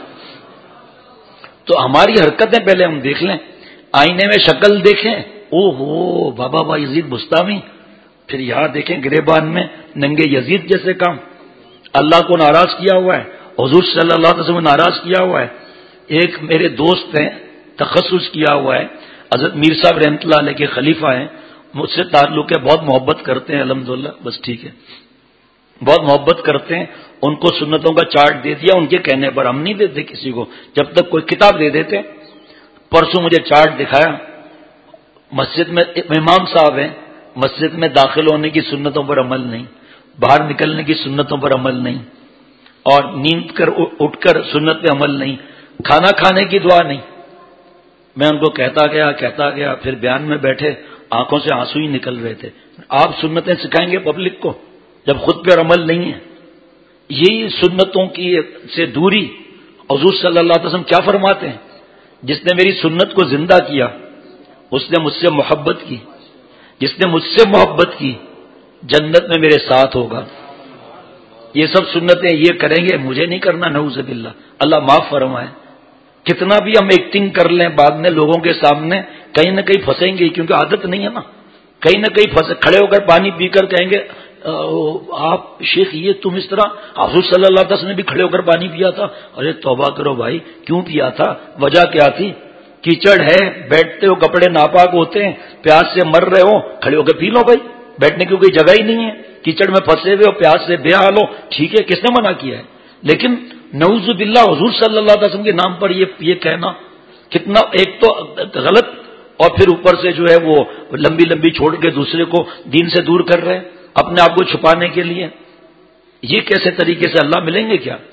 تو ہماری حرکتیں پہلے ہم دیکھ لیں، آئینے میں شکل دیکھیں، او ہو بابا با یزید بستامی، پھر یہاں دیکھیں گریبان میں ننگے یزید جیسے کام. اللہ کو ناراض کیا ہوا ہے، حضور صلی اللہ علیہ وسلم ناراض کیا ہوا ہے. ایک میرے دوست ہیں، تخصص کیا ہوا ہے، حضرت میر صاحب رحمۃ اللہ علیہ کے خلیفہ ہیں، مجھ سے تعلق ہے، بہت محبت کرتے ہیں الحمدللہ، بس ٹھیک ہے، بہت محبت کرتے ہیں. ان کو سنتوں کا چارٹ دے دیا، ان کے کہنے پر ہم نہیں دیتے کسی کو، جب تک کوئی کتاب دے دیتے. پرسوں مجھے چارٹ دکھایا، مسجد میں امام صاحب ہیں، مسجد میں داخل ہونے کی سنتوں پر عمل نہیں، باہر نکلنے کی سنتوں پر عمل نہیں، اور نیند کر اٹھ کر سنت پہ عمل نہیں، کھانا کھانے کی دعا نہیں. میں ان کو کہتا گیا کہتا گیا پھر بیان میں بیٹھے آنکھوں سے آنسو ہی نکل رہے تھے. آپ سنتیں سکھائیں گے پبلک کو جب خود پہ عمل نہیں ہے؟ یہی سنتوں کی سے دوری. حضور صلی اللہ علیہ وسلم کیا فرماتے ہیں؟ جس نے میری سنت کو زندہ کیا اس نے مجھ سے محبت کی، جس نے مجھ سے محبت کی جنت میں میرے ساتھ ہوگا. یہ سب سنتیں یہ کریں گے، مجھے نہیں کرنا، نعوذ باللہ، اللہ معاف فرمائے. کتنا بھی ہم ایکٹنگ کر لیں بعد میں لوگوں کے سامنے کہیں نہ کہیں پھنسیں گے، کیونکہ عادت نہیں ہے نا. کہیں نہ کہیں پھنسے، کھڑے ہو کر پانی پی کر کہیں گے آپ شیخ یہ تم اس طرح، حضور صلی اللہ علیہ وسلم نے بھی کھڑے ہو کر پانی پیا تھا. ارے توبہ کرو بھائی، کیوں پیا تھا؟ وجہ کیا تھی؟ کیچڑ ہے، بیٹھتے ہو، کپڑے ناپاک ہوتے ہیں، پیاس سے مر رہے ہو، کھڑے ہو کے پی لو بھائی، بیٹھنے کی کوئی جگہ ہی نہیں ہے، کیچڑ میں پھنسے ہوئے ہو، پیاس سے بے حال ہو، ٹھیک ہے، کس نے منع کیا ہے؟ لیکن نعوذ باللہ حضور صلی اللہ علیہ وسلم کے نام پر یہ یہ کہنا کتنا ایک تو غلط، اور پھر اوپر سے جو ہے وہ لمبی لمبی چھوڑ کے دوسرے کو دین سے دور کر رہے ہیں اپنے آپ کو چھپانے کے لیے. یہ کیسے طریقے سے اللہ ملیں گے کیا؟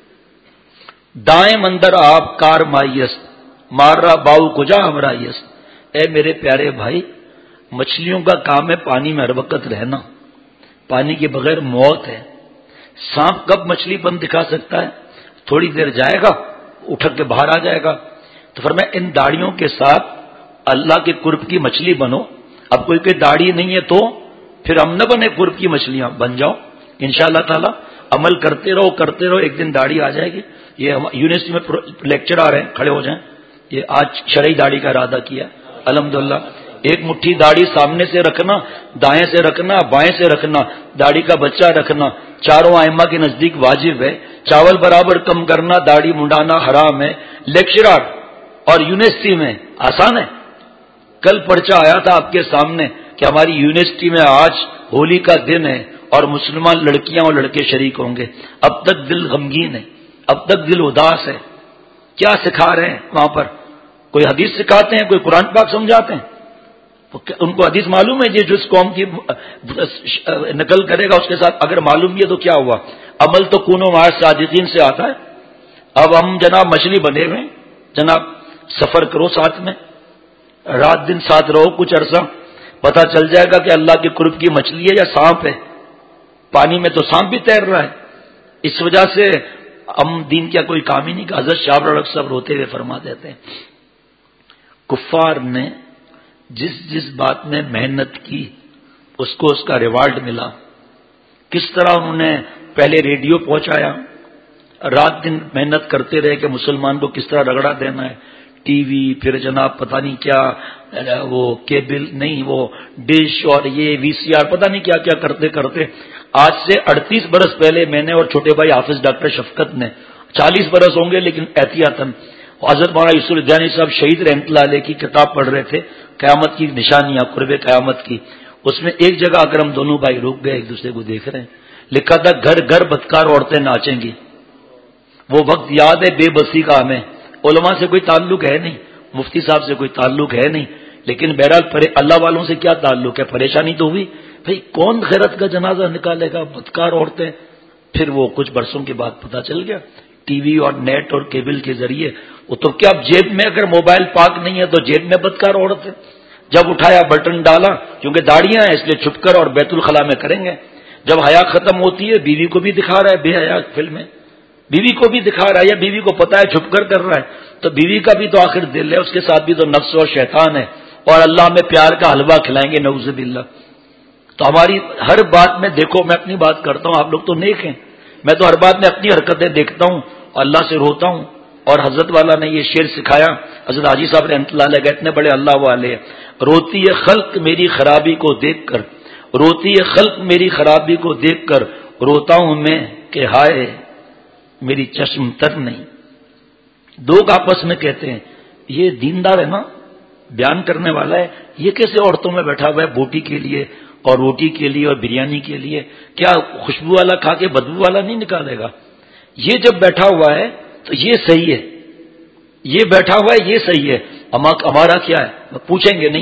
دائیں مندر آپ کار مائیس مار رہا باؤ کجا ہمرائیس. اے میرے پیارے بھائی، مچھلیوں کا کام ہے پانی میں ہر وقت رہنا، پانی کے بغیر موت ہے. سانپ کب مچھلی پن دکھا سکتا ہے؟ تھوڑی دیر جائے گا اٹھ کے باہر آ جائے گا. تو فرمایا ان داڑھیوں کے ساتھ اللہ کے قرب کی مچھلی بنو. اب کوئی کوئی داڑھی نہیں ہے تو پھر ہم نہ بنے قرب کی مچھلیاں، بن جاؤ انشاءاللہ تعالی. عمل کرتے رہو کرتے رہو، ایک دن داڑھی آ جائے گی. یہ یونیورسٹی میں لیکچر آ رہے ہیں، کھڑے ہو جائیں. یہ آج شرعی داڑھی کا ارادہ کیا الحمدللہ. ایک مٹھی داڑھی سامنے سے رکھنا، دائیں سے رکھنا، بائیں سے رکھنا، داڑھی کا بچہ رکھنا چاروں ائمہ کے نزدیک واجب ہے. چاول برابر کم کرنا، داڑھی منڈانا حرام ہے. لیکچرار اور یونیورسٹی میں آسان ہے. کل پرچہ آیا تھا آپ کے سامنے کہ ہماری یونیورسٹی میں آج ہولی کا دن ہے اور مسلمان لڑکیاں اور لڑکے شریک ہوں گے. اب تک دل غمگین ہے، اب تک دل اداس ہے. کیا سکھا رہے ہیں وہاں پر؟ کوئی حدیث سکھاتے ہیں، کوئی قرآن پاک سمجھاتے ہیں؟ ان کو حدیث معلوم ہے، جس قوم کی نقل کرے گا اس کے ساتھ اگر معلوم بھی ہے تو کیا ہوا؟ عمل تو کونو مع صادقین سے آتا ہے. اب ہم جناب مچھلی بنے ہوئے ہیں جناب، سفر کرو ساتھ میں، رات دن ساتھ رہو کچھ عرصہ، پتہ چل جائے گا کہ اللہ کے قرب کی مچھلی ہے یا سانپ ہے. پانی میں تو سانپ بھی تیر رہا ہے. اس وجہ سے ہم دین کیا کوئی کام ہی نہیں. حضرت شاہ رڑک صاحب روتے ہوئے فرما دیتے ہیں کفار نے جس جس بات میں محنت کی اس کو اس کا ریوارڈ ملا. کس طرح انہوں نے پہلے ریڈیو پہنچایا، رات دن محنت کرتے رہے کہ مسلمان کو کس طرح رگڑا دینا ہے، ٹی وی، پھر جناب پتہ نہیں کیا وہ کیبل نہیں وہ ڈش اور یہ وی سی آر، پتہ نہیں کیا کیا کرتے کرتے آج سے اڑتیس برس پہلے میں نے اور چھوٹے بھائی حافظ ڈاکٹر شفقت نے، چالیس برس ہوں گے لیکن احتیاطاً، حضرت مولانا یوسف الدیانی صاحب شہید رحمۃ اللہ علیہ کی کتاب پڑھ رہے تھے قیامت کی نشانیاں، قرب قیامت کی. اس میں ایک جگہ اگر ہم دونوں بھائی رک گئے ایک دوسرے کو دیکھ رہے ہیں، لکھا تھا گھر گھر بدکار عورتیں ناچیں گی. وہ وقت یاد ہے بے بسی کا ہمیں. علماء سے کوئی تعلق ہے نہیں، مفتی صاحب سے کوئی تعلق ہے نہیں، لیکن بہرحال اللہ والوں سے کیا تعلق ہے؟ پریشانی تو ہوئی بھائی، کون خیرت کا جنازہ نکالے گا؟ بدکار عورتیں. پھر وہ کچھ برسوں کے بعد پتہ چل گیا ٹی وی اور نیٹ اور کیبل کے ذریعے وہ تو کیا جیب میں اگر موبائل پاک نہیں ہے تو جیب میں بدکار عورت ہے. جب اٹھایا بٹن ڈالا، کیونکہ داڑیاں ہیں اس لیے چھپ کر اور بیت الخلاء میں کریں گے. جب حیا ختم ہوتی ہے بیوی کو بھی دکھا رہا ہے بے حیا فلم میں، بیوی کو بھی دکھا رہا ہے، یا بیوی کو پتا ہے چھپ کر کر رہا ہے، تو بیوی کا بھی تو آخر دل ہے، اس کے ساتھ بھی تو نفس اور شیطان ہے، اور اللہ میں پیار کا حلوہ کھلائیں گے نعوذ باللہ. تو ہماری ہر بات میں دیکھو، میں اپنی بات کرتا ہوں، آپ لوگ تو نیک ہیں، میں تو ہر بات میں اپنی حرکتیں دیکھتا ہوں اور اللہ سے روتا ہوں. اور حضرت والا نے یہ شعر سکھایا، حضرت حاجی صاحب رحمۃ اللہ علیہ، اتنے بڑے اللہ والے، روتی ہے خلق میری خرابی کو دیکھ کر، روتی ہے خلق میری خرابی کو دیکھ کر، روتا ہوں میں کہ ہائے میری چشم تر نہیں. دو آپس میں کہتے ہیں یہ دیندار ہے نا، بیان کرنے والا ہے، یہ کیسے عورتوں میں بیٹھا ہوا ہے بوٹی کے لیے اور روٹی کے لیے اور بریانی کے لیے، کیا خوشبو والا کھا کے بدبو والا نہیں نکالے گا؟ یہ جب بیٹھا ہوا ہے تو یہ صحیح ہے، یہ بیٹھا ہوا ہے یہ صحیح ہے، ہمارا کیا ہے؟ پوچھیں گے نہیں.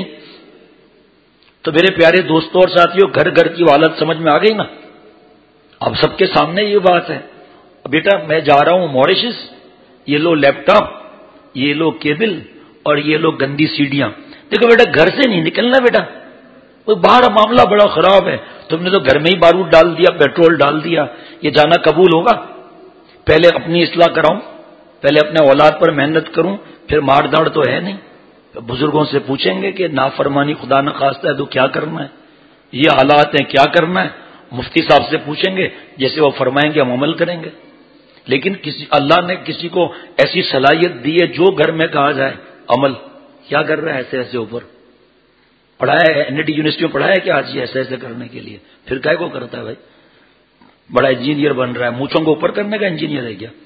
تو میرے پیارے دوستوں اور ساتھیوں، گھر گھر کی حالت سمجھ میں آ گئی نا؟ اب سب کے سامنے یہ بات ہے. بیٹا میں جا رہا ہوں موریشس، یہ لو لیپ ٹاپ، یہ لو کیبل اور یہ لو گندی سیڑیاں. دیکھو بیٹا گھر سے نہیں نکلنا، بیٹا باہر معاملہ بڑا خراب ہے، تم نے تو گھر میں ہی بارود ڈال دیا، پیٹرول ڈال دیا، یہ جانا قبول ہوگا؟ پہلے اپنی اصلاح کراؤں، پہلے اپنے اولاد پر محنت کروں، پھر مار داڑ تو ہے نہیں. بزرگوں سے پوچھیں گے کہ نافرمانی خدا نخواستہ ہے تو کیا کرنا ہے، یہ حالات ہیں کیا کرنا ہے. مفتی صاحب سے پوچھیں گے، جیسے وہ فرمائیں گے ہم عمل کریں گے. لیکن کسی اللہ نے کسی کو ایسی صلاحیت دی ہے، جو گھر میں کہا جائے عمل کیا کر رہا ہے، ایسے ایسے اوپر پڑھایا ہے، این ڈی یونیورسٹی میں پڑھایا ہے کہ آج یہ ایسے ایسے کرنے کے لیے، پھر کیا کو کرتا ہے بھائی؟ بڑا انجینئر بن رہا ہے، مونچھوں کو اوپر کرنے کا انجینئر ہے کیا؟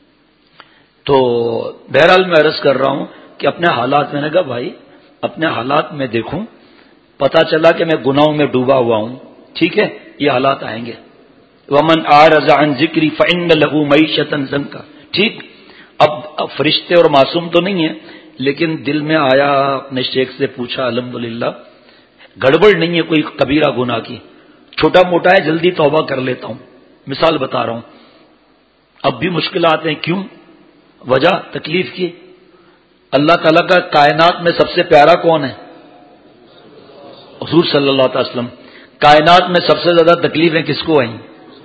تو بہرحال میں عرض کر رہا ہوں کہ اپنے حالات میں نے کہا بھائی اپنے حالات میں دیکھوں، پتا چلا کہ میں گناہوں میں ڈوبا ہوا ہوں، ٹھیک ہے یہ حالات آئیں گے. ومن اعرض عن ذکری فإن له معیشۃ ضنکا. ٹھیک، اب اب فرشتے اور معصوم تو نہیں ہیں، لیکن دل میں آیا، اپنے شیخ سے پوچھا، الحمدللہ گڑبڑ نہیں ہے کوئی کبیرہ گناہ کی، چھوٹا موٹا ہے جلدی توبہ کر لیتا ہوں. مثال بتا رہا ہوں، اب بھی مشکلات ہیں، کیوں؟ وجہ تکلیف کی. اللہ تعالیٰ کا کائنات میں سب سے پیارا کون ہے؟ حضور صلی اللہ علیہ وسلم. کائنات میں سب سے زیادہ تکلیفیں کس کو آئیں؟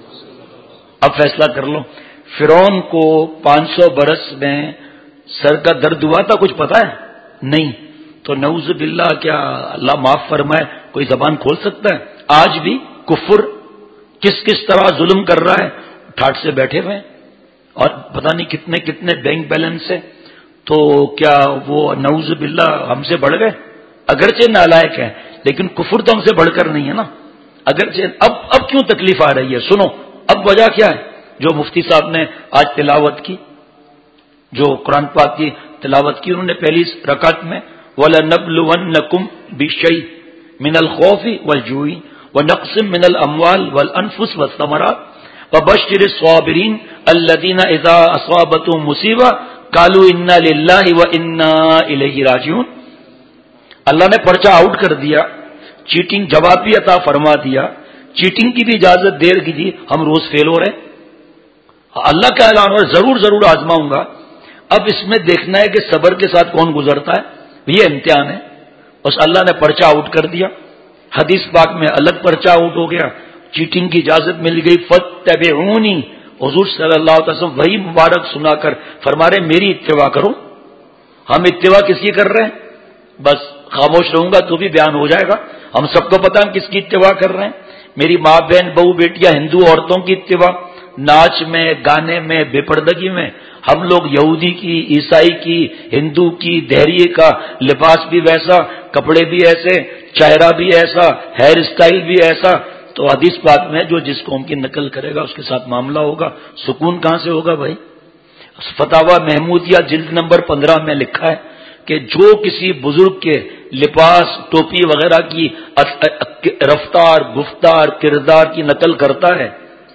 اب فیصلہ کر لو. فرعون کو پانچ سو برس میں سر کا درد ہوا تھا، کچھ پتا ہے؟ نہیں. تو نعوذ باللہ کیا اللہ معاف فرمائے کوئی زبان کھول سکتا ہے؟ آج بھی کفر کس کس طرح ظلم کر رہا ہے، ٹھاٹ سے بیٹھے ہوئے ہیں، اور پتہ نہیں کتنے کتنے بینک بیلنس ہے. تو کیا وہ نعوذ باللہ ہم سے بڑھ گئے؟ اگرچہ نالائق ہے لیکن کفر تو ہم سے بڑھ کر نہیں ہے نا. اگرچہ اب اب کیوں تکلیف آ رہی ہے؟ سنو اب وجہ کیا ہے. جو مفتی صاحب نے آج تلاوت کی، جو قرآن پاک کی تلاوت کی، انہوں نے پہلی رکعت میں وَلَنَبْلُوَنَّكُمْ بِشَيْءٍ مِنَ الْخَوْفِ وَالْجُوعِ وَنَقْصٍ مِنَ الْأَمْوَالِ وَالْأَنفُسِ وَالثَّمَرَاتِ وَبَشِّرِ الصَّابِرِينَ الَّذِينَ إِذَا أَصَابَتْهُمْ مُصِیبَةٌ قَالُوا إِنَّا لِلَّهِ وَإِنَّا إِلَیْهِ رَاجِعُونَ. اللہ نے پرچہ آؤٹ کر دیا، چیٹنگ جواب بھی عطا فرما دیا، چیٹنگ کی بھی اجازت دیر کی تھی، ہم روز فیل ہو رہے ہیں. اللہ کا اعلان ہے ضرور ضرور آزماؤں گا. اب اس میں دیکھنا ہے کہ صبر کے ساتھ کون گزرتا ہے، یہ امتحان ہے. بس اللہ نے پرچہ آؤٹ کر دیا. حدیث پاک میں الگ پرچہ آؤٹ ہو گیا، چیٹنگ کی اجازت مل گئی. فَاتَّبِعُونِی، حضور صلی اللہ علیہ وسلم وہی مبارک سنا کر فرما رہے میری اتباع کرو. ہم اتباع کس کی کر رہے ہیں؟ بس خاموش رہوں گا تو بھی بیان ہو جائے گا. ہم سب کو پتا ہم کس کی اتباع کر رہے ہیں. میری ماں بہن بہو بیٹیاں ہندو عورتوں کی اتباع، ناچ میں گانے میں بے پردگی میں. ہم لوگ یہودی کی، عیسائی کی، ہندو کی، دہریے کا لباس بھی ویسا، کپڑے بھی ایسے، چہرہ بھی ایسا، ہیئر اسٹائل بھی ایسا. تو حدیث پاک میں جو جس قوم کی نقل کرے گا اس کے ساتھ معاملہ ہوگا. سکون کہاں سے ہوگا بھائی؟ فتاوی محمودیہ جلد نمبر پندرہ میں لکھا ہے کہ جو کسی بزرگ کے لباس، ٹوپی وغیرہ کی رفتار، گفتار، کردار کی نقل کرتا ہے،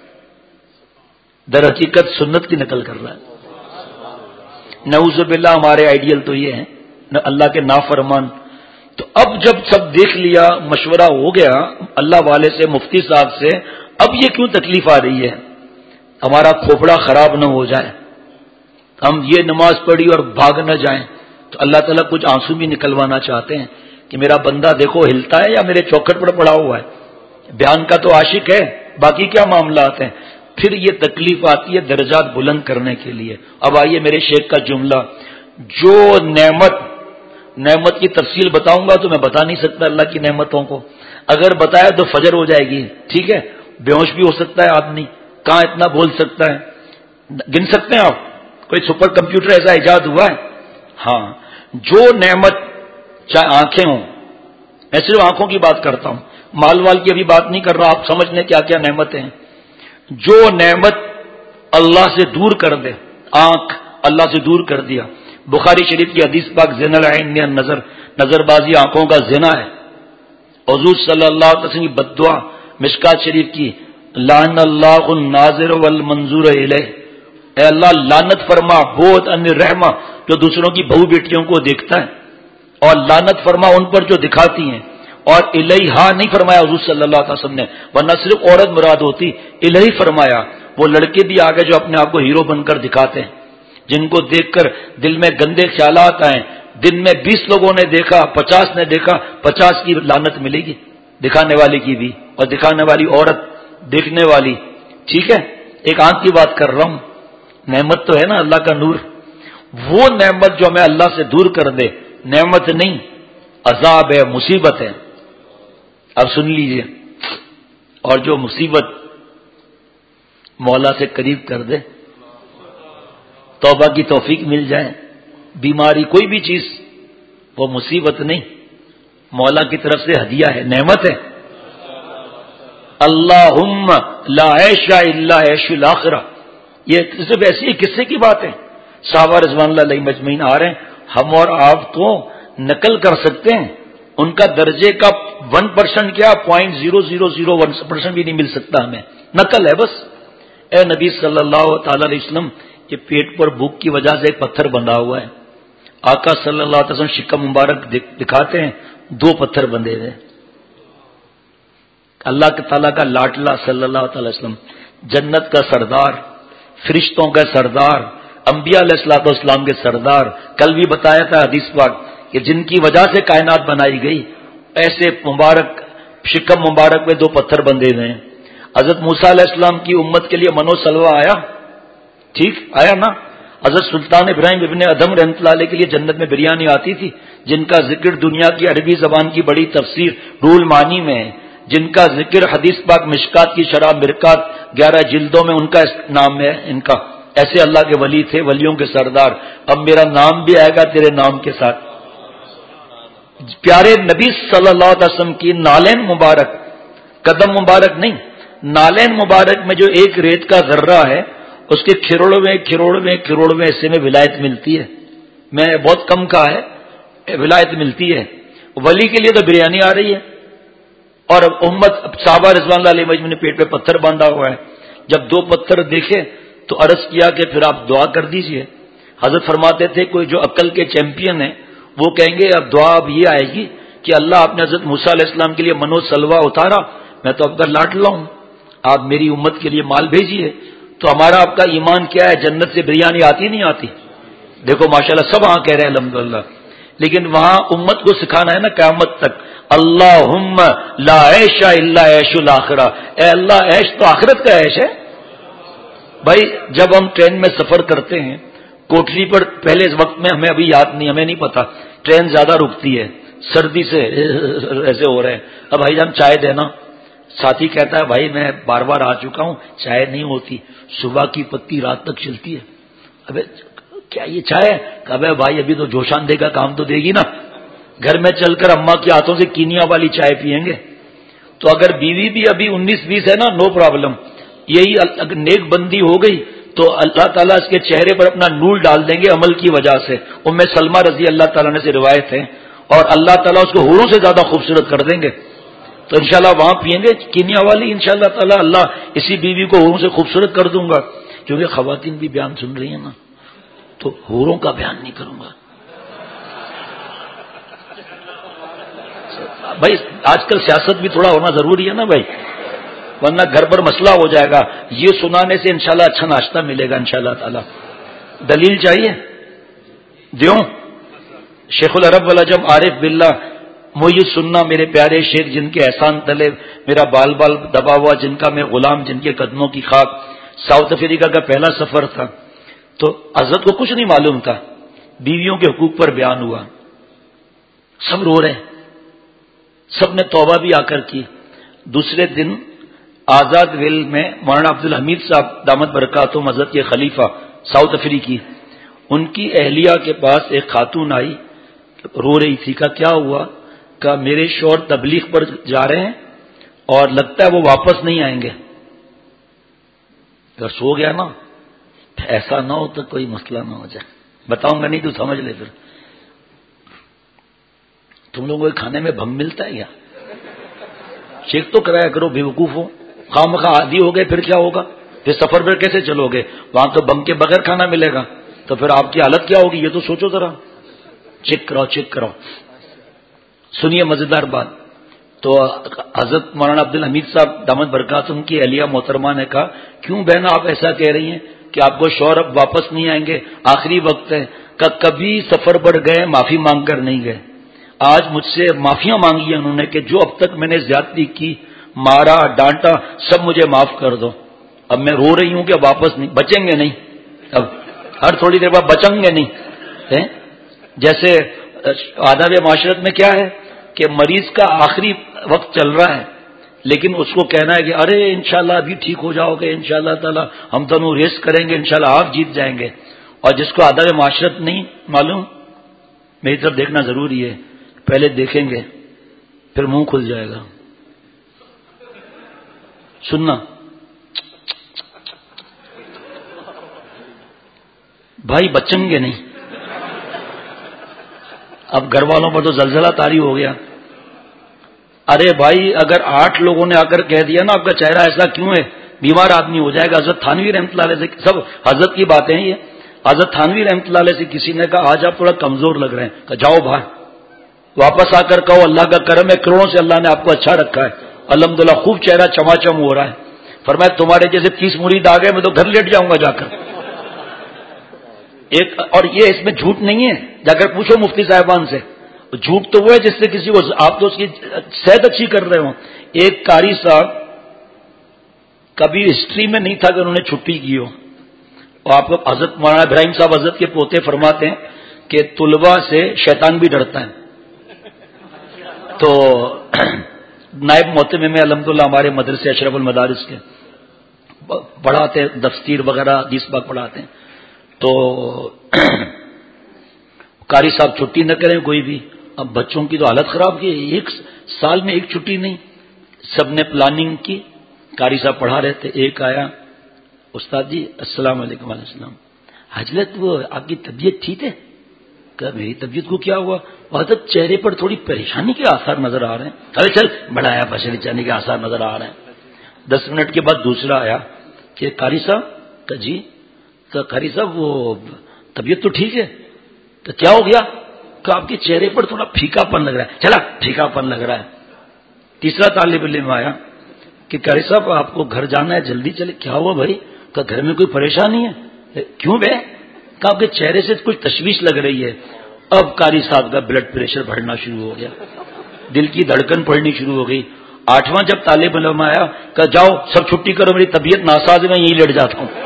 در حقیقت سنت کی نقل کر رہا ہے. نعوذ باللہ ہمارے آئیڈیل تو یہ ہیں اللہ کے نافرمان. تو اب جب سب دیکھ لیا، مشورہ ہو گیا اللہ والے سے، مفتی صاحب سے، اب یہ کیوں تکلیف آ رہی ہے؟ ہمارا کھوپڑا خراب نہ ہو جائے، ہم یہ نماز پڑھی اور بھاگ نہ جائیں. تو اللہ تعالیٰ کچھ آنسو بھی نکلوانا چاہتے ہیں کہ میرا بندہ دیکھو ہلتا ہے یا میرے چوکھٹ پر پڑا ہوا ہے. بیان کا تو عاشق ہے، باقی کیا معاملات ہیں. پھر یہ تکلیف آتی ہے درجات بلند کرنے کے لیے. اب آئیے میرے شیخ کا جملہ، جو نعمت نعمت کی تفصیل بتاؤں گا تو میں بتا نہیں سکتا اللہ کی نعمتوں کو. اگر بتایا تو فجر ہو جائے گی، ٹھیک ہے. بے ہوش بھی ہو سکتا ہے آدمی، کہاں اتنا بول سکتا ہے. گن سکتے ہیں آپ؟ کوئی سپر کمپیوٹر ایسا ایجاد ہوا ہے؟ ہاں. جو نعمت، چاہے آنکھیں ہوں، میں صرف آنکھوں کی بات کرتا ہوں، مال وال کی ابھی بات نہیں کر رہا. آپ سمجھ لیں کیا کیا نعمتیں ہیں. جو نعمت اللہ سے دور کر دے، آنکھ اللہ سے دور کر دیا. بخاری شریف کی حدیث پاک زین العین نظر نظر بازی آنکھوں کا زنا ہے. حضور صلی اللہ علیہ وسلم کی بددعا مشکات شریف کی، لعن اللہ الناظر والمنظور الیہ، اے اللہ لعنت فرما بہت ان رحمہ جو دوسروں کی بہو بیٹیوں کو دیکھتا ہے، اور لعنت فرما ان پر جو دکھاتی ہیں. اور الیہا نہیں فرمایا حضور صلی اللہ علیہ وسلم نے، ورنہ صرف عورت مراد ہوتی. الہی فرمایا. وہ لڑکے بھی آگے جو اپنے آپ کو ہیرو بن کر دکھاتے ہیں، جن کو دیکھ کر دل میں گندے خیالات آئیں. دن میں بیس لوگوں نے دیکھا، پچاس نے دیکھا، پچاس کی لعنت ملے گی، دکھانے والی کی بھی، اور دکھانے والی عورت، دیکھنے والی. ٹھیک ہے، ایک آنکھ کی بات کر رہا ہوں. نعمت تو ہے نا اللہ کا نور. وہ نعمت جو ہمیں اللہ سے دور کر دے، نعمت نہیں، عذاب ہے، مصیبت ہے. اب سن لیجئے. اور جو مصیبت مولا سے قریب کر دے، توبہ کی توفیق مل جائے، بیماری کوئی بھی چیز، وہ مصیبت نہیں، مولا کی طرف سے ہدیہ ہے، نعمت ہے. اللہم لا عیش الا عیش الاخرہ. یہ صرف ایسی قصے کی بات ہے. صحابہ رضوان اللہ علیہم مجمعین آ رہے ہیں، ہم اور آپ تو نقل کر سکتے ہیں، ان کا درجے کا ون پرسنٹ کیا point zero zero zero one percent بھی نہیں مل سکتا ہمیں، نقل ہے بس. اے نبی صلی اللہ تعالی علیہ وسلم کے پیٹ پر بھوک کی وجہ سے ایک پتھر بندھا ہوا ہے. آقا صلی اللہ علیہ وسلم شکم مبارک دکھاتے ہیں، دو پتھر بندھے ہوئے. اللہ تعالیٰ کا لاڈلا صلی اللہ تعالی وسلم، جنت کا سردار، فرشتوں کا سردار، انبیاء علیہ الصلوۃ والسلام کے سردار. کل بھی بتایا تھا حدیث پاک کہ جن کی وجہ سے کائنات بنائی گئی، ایسے مبارک شکم مبارک میں دو پتھر بندھے ہوئے ہیں. حضرت موسیٰ علیہ السلام کی امت کے لیے منو سلوہ آیا، ٹھیک آیا نا. حضرت سلطان ابراہیم ابن ادم رحمۃ اللہ علیہ کے لیے جنت میں بریانی آتی تھی، جن کا ذکر دنیا کی عربی زبان کی بڑی تفسیر رول معنی میں ہے، جن کا ذکر حدیث پاک مشکات کی شرح مرکات گیارہ جلدوں میں ان کا نام ہے. ان کا ایسے اللہ کے ولی تھے، ولیوں کے سردار. اب میرا نام بھی آئے گا تیرے نام کے ساتھ. پیارے نبی صلی اللہ علیہ وسلم کی نالین مبارک، قدم مبارک نہیں، نالین مبارک میں جو ایک ریت کا ذرہ ہے، اس کے کھروڑویں کھروڑویں کھروڑویں حصے میں ولایت ملتی ہے. میں بہت کم کا ہے، ولایت ملتی ہے. ولی کے لیے تو بریانی آ رہی ہے، اور امت صحابہ رضوان اللہ علیہ مجمعین نے پیٹ پہ پتھر باندھا ہوا ہے. جب دو پتھر دیکھے تو عرض کیا کہ پھر آپ دعا کر دیجئے. حضرت فرماتے تھے کوئی جو عقل کے چیمپئن ہیں وہ کہیں گے اب دعا اب یہ آئے گی کہ اللہ آپ نے حضرت موسیٰ علیہ السلام کے لیے منو سلوہ اتارا، میں تو آپ کا لاڈلا ہوں، آپ میری امت کے لیے مال بھیجیے. تو ہمارا آپ کا ایمان کیا ہے؟ جنت سے بریانی آتی نہیں آتی؟ دیکھو ماشاءاللہ سب ہاں کہہ رہے ہیں الحمدللہ. لیکن وہاں امت کو سکھانا ہے نا قیامت تک، اللہم لا عیش الا عیش الاخرہ. اے اللہ عیش تو آخرت کا عیش ہے. بھائی جب ہم ٹرین میں سفر کرتے ہیں، کوٹری پر پہلے اس وقت میں ہمیں ابھی یاد نہیں، ہمیں نہیں پتا، ٹرین زیادہ رکتی ہے، سردی سے ایسے ہو رہے ہیں. اب بھائی جان چائے دینا. ساتھی کہتا ہے بھائی میں بار بار آ چکا ہوں، چائے نہیں ہوتی، صبح کی پتی رات تک چلتی ہے. ابے کیا یہ چائے؟ ابے بھائی ابھی تو جوشان دے کا کام تو دے گی نا. گھر میں چل کر اماں کے ہاتھوں سے کینیا والی چائے پیئیں گے. تو اگر بیوی بھی ابھی انیس بیس ہے نا، نو پرابلم. یہی اگر نیک بندی ہو گئی تو اللہ تعالیٰ اس کے چہرے پر اپنا نور ڈال دیں گے عمل کی وجہ سے. ام سلمہ رضی اللہ تعالیٰ نے سے روایت ہے، اور اللہ تعالیٰ اس کو حوروں سے زیادہ خوبصورت کر دیں گے. تو انشاءاللہ وہاں پئیں گے کینیا والی انشاءاللہ تعالیٰ. اللہ اسی بیوی کو حوروں سے خوبصورت کر دوں گا. کیونکہ خواتین بھی بیان سن رہی ہیں نا، تو حوروں کا بیان نہیں کروں گا. بھائی آج کل سیاست بھی تھوڑا ہونا ضروری ہے نا بھائی، ورنہ گھر پر مسئلہ ہو جائے گا. یہ سنانے سے انشاءاللہ اچھا ناشتہ ملے گا انشاءاللہ تعالی. دلیل چاہیے دیوں؟ شیخ العرب والعجم عارف باللہ مجھے سننا میرے پیارے شیخ جن کے احسان تلے میرا بال بال دبا ہوا، جن کا میں غلام، جن کے قدموں کی خاک. ساؤتھ افریقہ کا پہلا سفر تھا تو حضرت کو کچھ نہیں معلوم تھا. بیویوں کے حقوق پر بیان ہوا، سب رو رہے ہیں، سب نے توبہ بھی آ کر کی. دوسرے دن آزاد ویل میں مولانا عبد الحمید صاحب دامت برکاتہم حضرت کے خلیفہ ساؤتھ افریقی، ان کی اہلیہ کے پاس ایک خاتون آئی، رو رہی تھی. کہا کیا ہوا؟ کہا میرے شوہر تبلیغ پر جا رہے ہیں اور لگتا ہے وہ واپس نہیں آئیں گے. اگر سو گیا نا ایسا نہ ہو تو کوئی مسئلہ نہ ہو جائے. بتاؤں گا نہیں تو سمجھ لے. پھر تم لوگوں کے کھانے میں بھنگ ملتا ہے کیا؟ چیک تو کرایا کرو، بے وقوف ہو. خواہ مخواہ عادی ہو گئے پھر کیا ہوگا؟ پھر سفر پر کیسے چلو گے؟ وہاں تو بم کے بغیر کھانا ملے گا، تو پھر آپ کی حالت کیا ہوگی یہ تو سوچو ذرا. چیک کراؤ چیک کراؤ. سنیے مزیدار بات. تو حضرت مولانا عبد الحمید صاحب دامت برکاتہم کی اہلیہ محترمہ نے کہا کیوں بہن آپ ایسا کہہ رہی ہیں کہ آپ کو شوہر اب واپس نہیں آئیں گے، آخری وقت ہے. کہ کبھی سفر پر گئے معافی مانگ کر نہیں گئے. آج مجھ سے معافیاں مانگی انہوں نے کہ جو اب تک میں نے زیادتی کی، مارا ڈانٹا، سب مجھے معاف کر دو. اب میں رو رہی ہوں کہ واپس نہیں بچیں گے. نہیں اب ہر تھوڑی دیر بعد بچیں گے نہیں. جیسے آداب معاشرت میں کیا ہے کہ مریض کا آخری وقت چل رہا ہے لیکن اس کو کہنا ہے کہ ارے انشاءاللہ ابھی ٹھیک ہو جاؤ گے، انشاءاللہ تعالی ہم دونوں ریس کریں گے، انشاءاللہ آپ جیت جائیں گے. اور جس کو آداب معاشرت نہیں معلوم، میری طرف دیکھنا ضروری ہے. پہلے دیکھیں گے پھر منہ کھل جائے گا. سننا بھائی بچیں گے نہیں. اب گھر والوں پر تو زلزلہ طاری ہو گیا. ارے بھائی اگر آٹھ لوگوں نے آ کر کہہ دیا نا آپ کا چہرہ ایسا کیوں ہے، بیمار آدمی ہو جائے گا. حضرت تھانوی رحمۃ اللہ علیہ سے، سب حضرت کی باتیں ہیں یہ. حضرت تھانوی رحمۃ اللہ علیہ سے کسی نے کہا آج آپ تھوڑا کمزور لگ رہے ہیں. کہ جاؤ باہر، واپس آ کر کہو اللہ کا کرم ہے، کروڑوں سے اللہ نے آپ کو اچھا رکھا ہے، الحمدللہ خوب چہرہ چماچم ہو رہا ہے. فرمایا تمہارے جیسے تیس مرید آ گئے میں تو گھر لیٹ جاؤں گا جا کر. ایک اور یہ اس میں جھوٹ نہیں ہے، جا کر پوچھو مفتی صاحبان سے. جھوٹ تو وہ ہے جس سے کسی کو آپ تو اس کی صحت اچھی کر رہے ہو. ایک قاری صاحب کبھی ہسٹری میں نہیں تھا کہ انہوں نے چھٹی کی ہو. اور آپ کو حضرت مولانا ابراہیم صاحب حضرت کے پوتے فرماتے ہیں کہ طلباء سے شیطان بھی ڈرتا ہے. تو نائب محتمم میں الحمدللہ ہمارے مدرسے اشرف المدارس کے پڑھاتے ہیں، تفسیر وغیرہ حدیث پاک پڑھاتے ہیں. تو قاری صاحب چھٹی نہ کریں کوئی بھی. اب بچوں کی تو حالت خراب کی، ایک سال میں ایک چھٹی نہیں. سب نے پلاننگ کی، قاری صاحب پڑھا رہے تھے. ایک آیا، استاد جی السلام علیکم. وعلیکم السلام. حضرت وہ آپ کی طبیعت ٹھیک ہے؟ کہ میری طبیعت کو کیا ہوا؟ حضرت چہرے پر تھوڑی پریشانی کے آثار نظر آ رہے ہیں. ارے چل بڑھایا پریشانی کے آثار نظر آ رہے ہیں. دس منٹ کے بعد دوسرا آیا کہ قاری صاحب. کہ جی. تو قاری صاحب وہ طبیعت تو ٹھیک ہے؟ تو کیا ہو گیا؟ کہ آپ کے چہرے پر تھوڑا پھیکا پن لگ رہا ہے. چلا پھیکا پن لگ رہا ہے. تیسرا طالب علم آیا کہ قاری صاحب آپ کو گھر جانا ہے، جلدی چلے. کیا ہوا بھائی؟ کہ گھر میں کوئی پریشانی ہے. کیوں بے؟ کہ آپ کے چہرے سے کچھ تشویش لگ رہی ہے. اب قاری صاحب کا بلڈ پریشر بڑھنا شروع ہو گیا، دل کی دھڑکن پڑنی شروع ہو گئی. آٹھواں جب طالب علم آیا کہ جاؤ سب چھٹی کرو، میری طبیعت ناساز ہے، میں یہی لیٹ جاتا ہوں.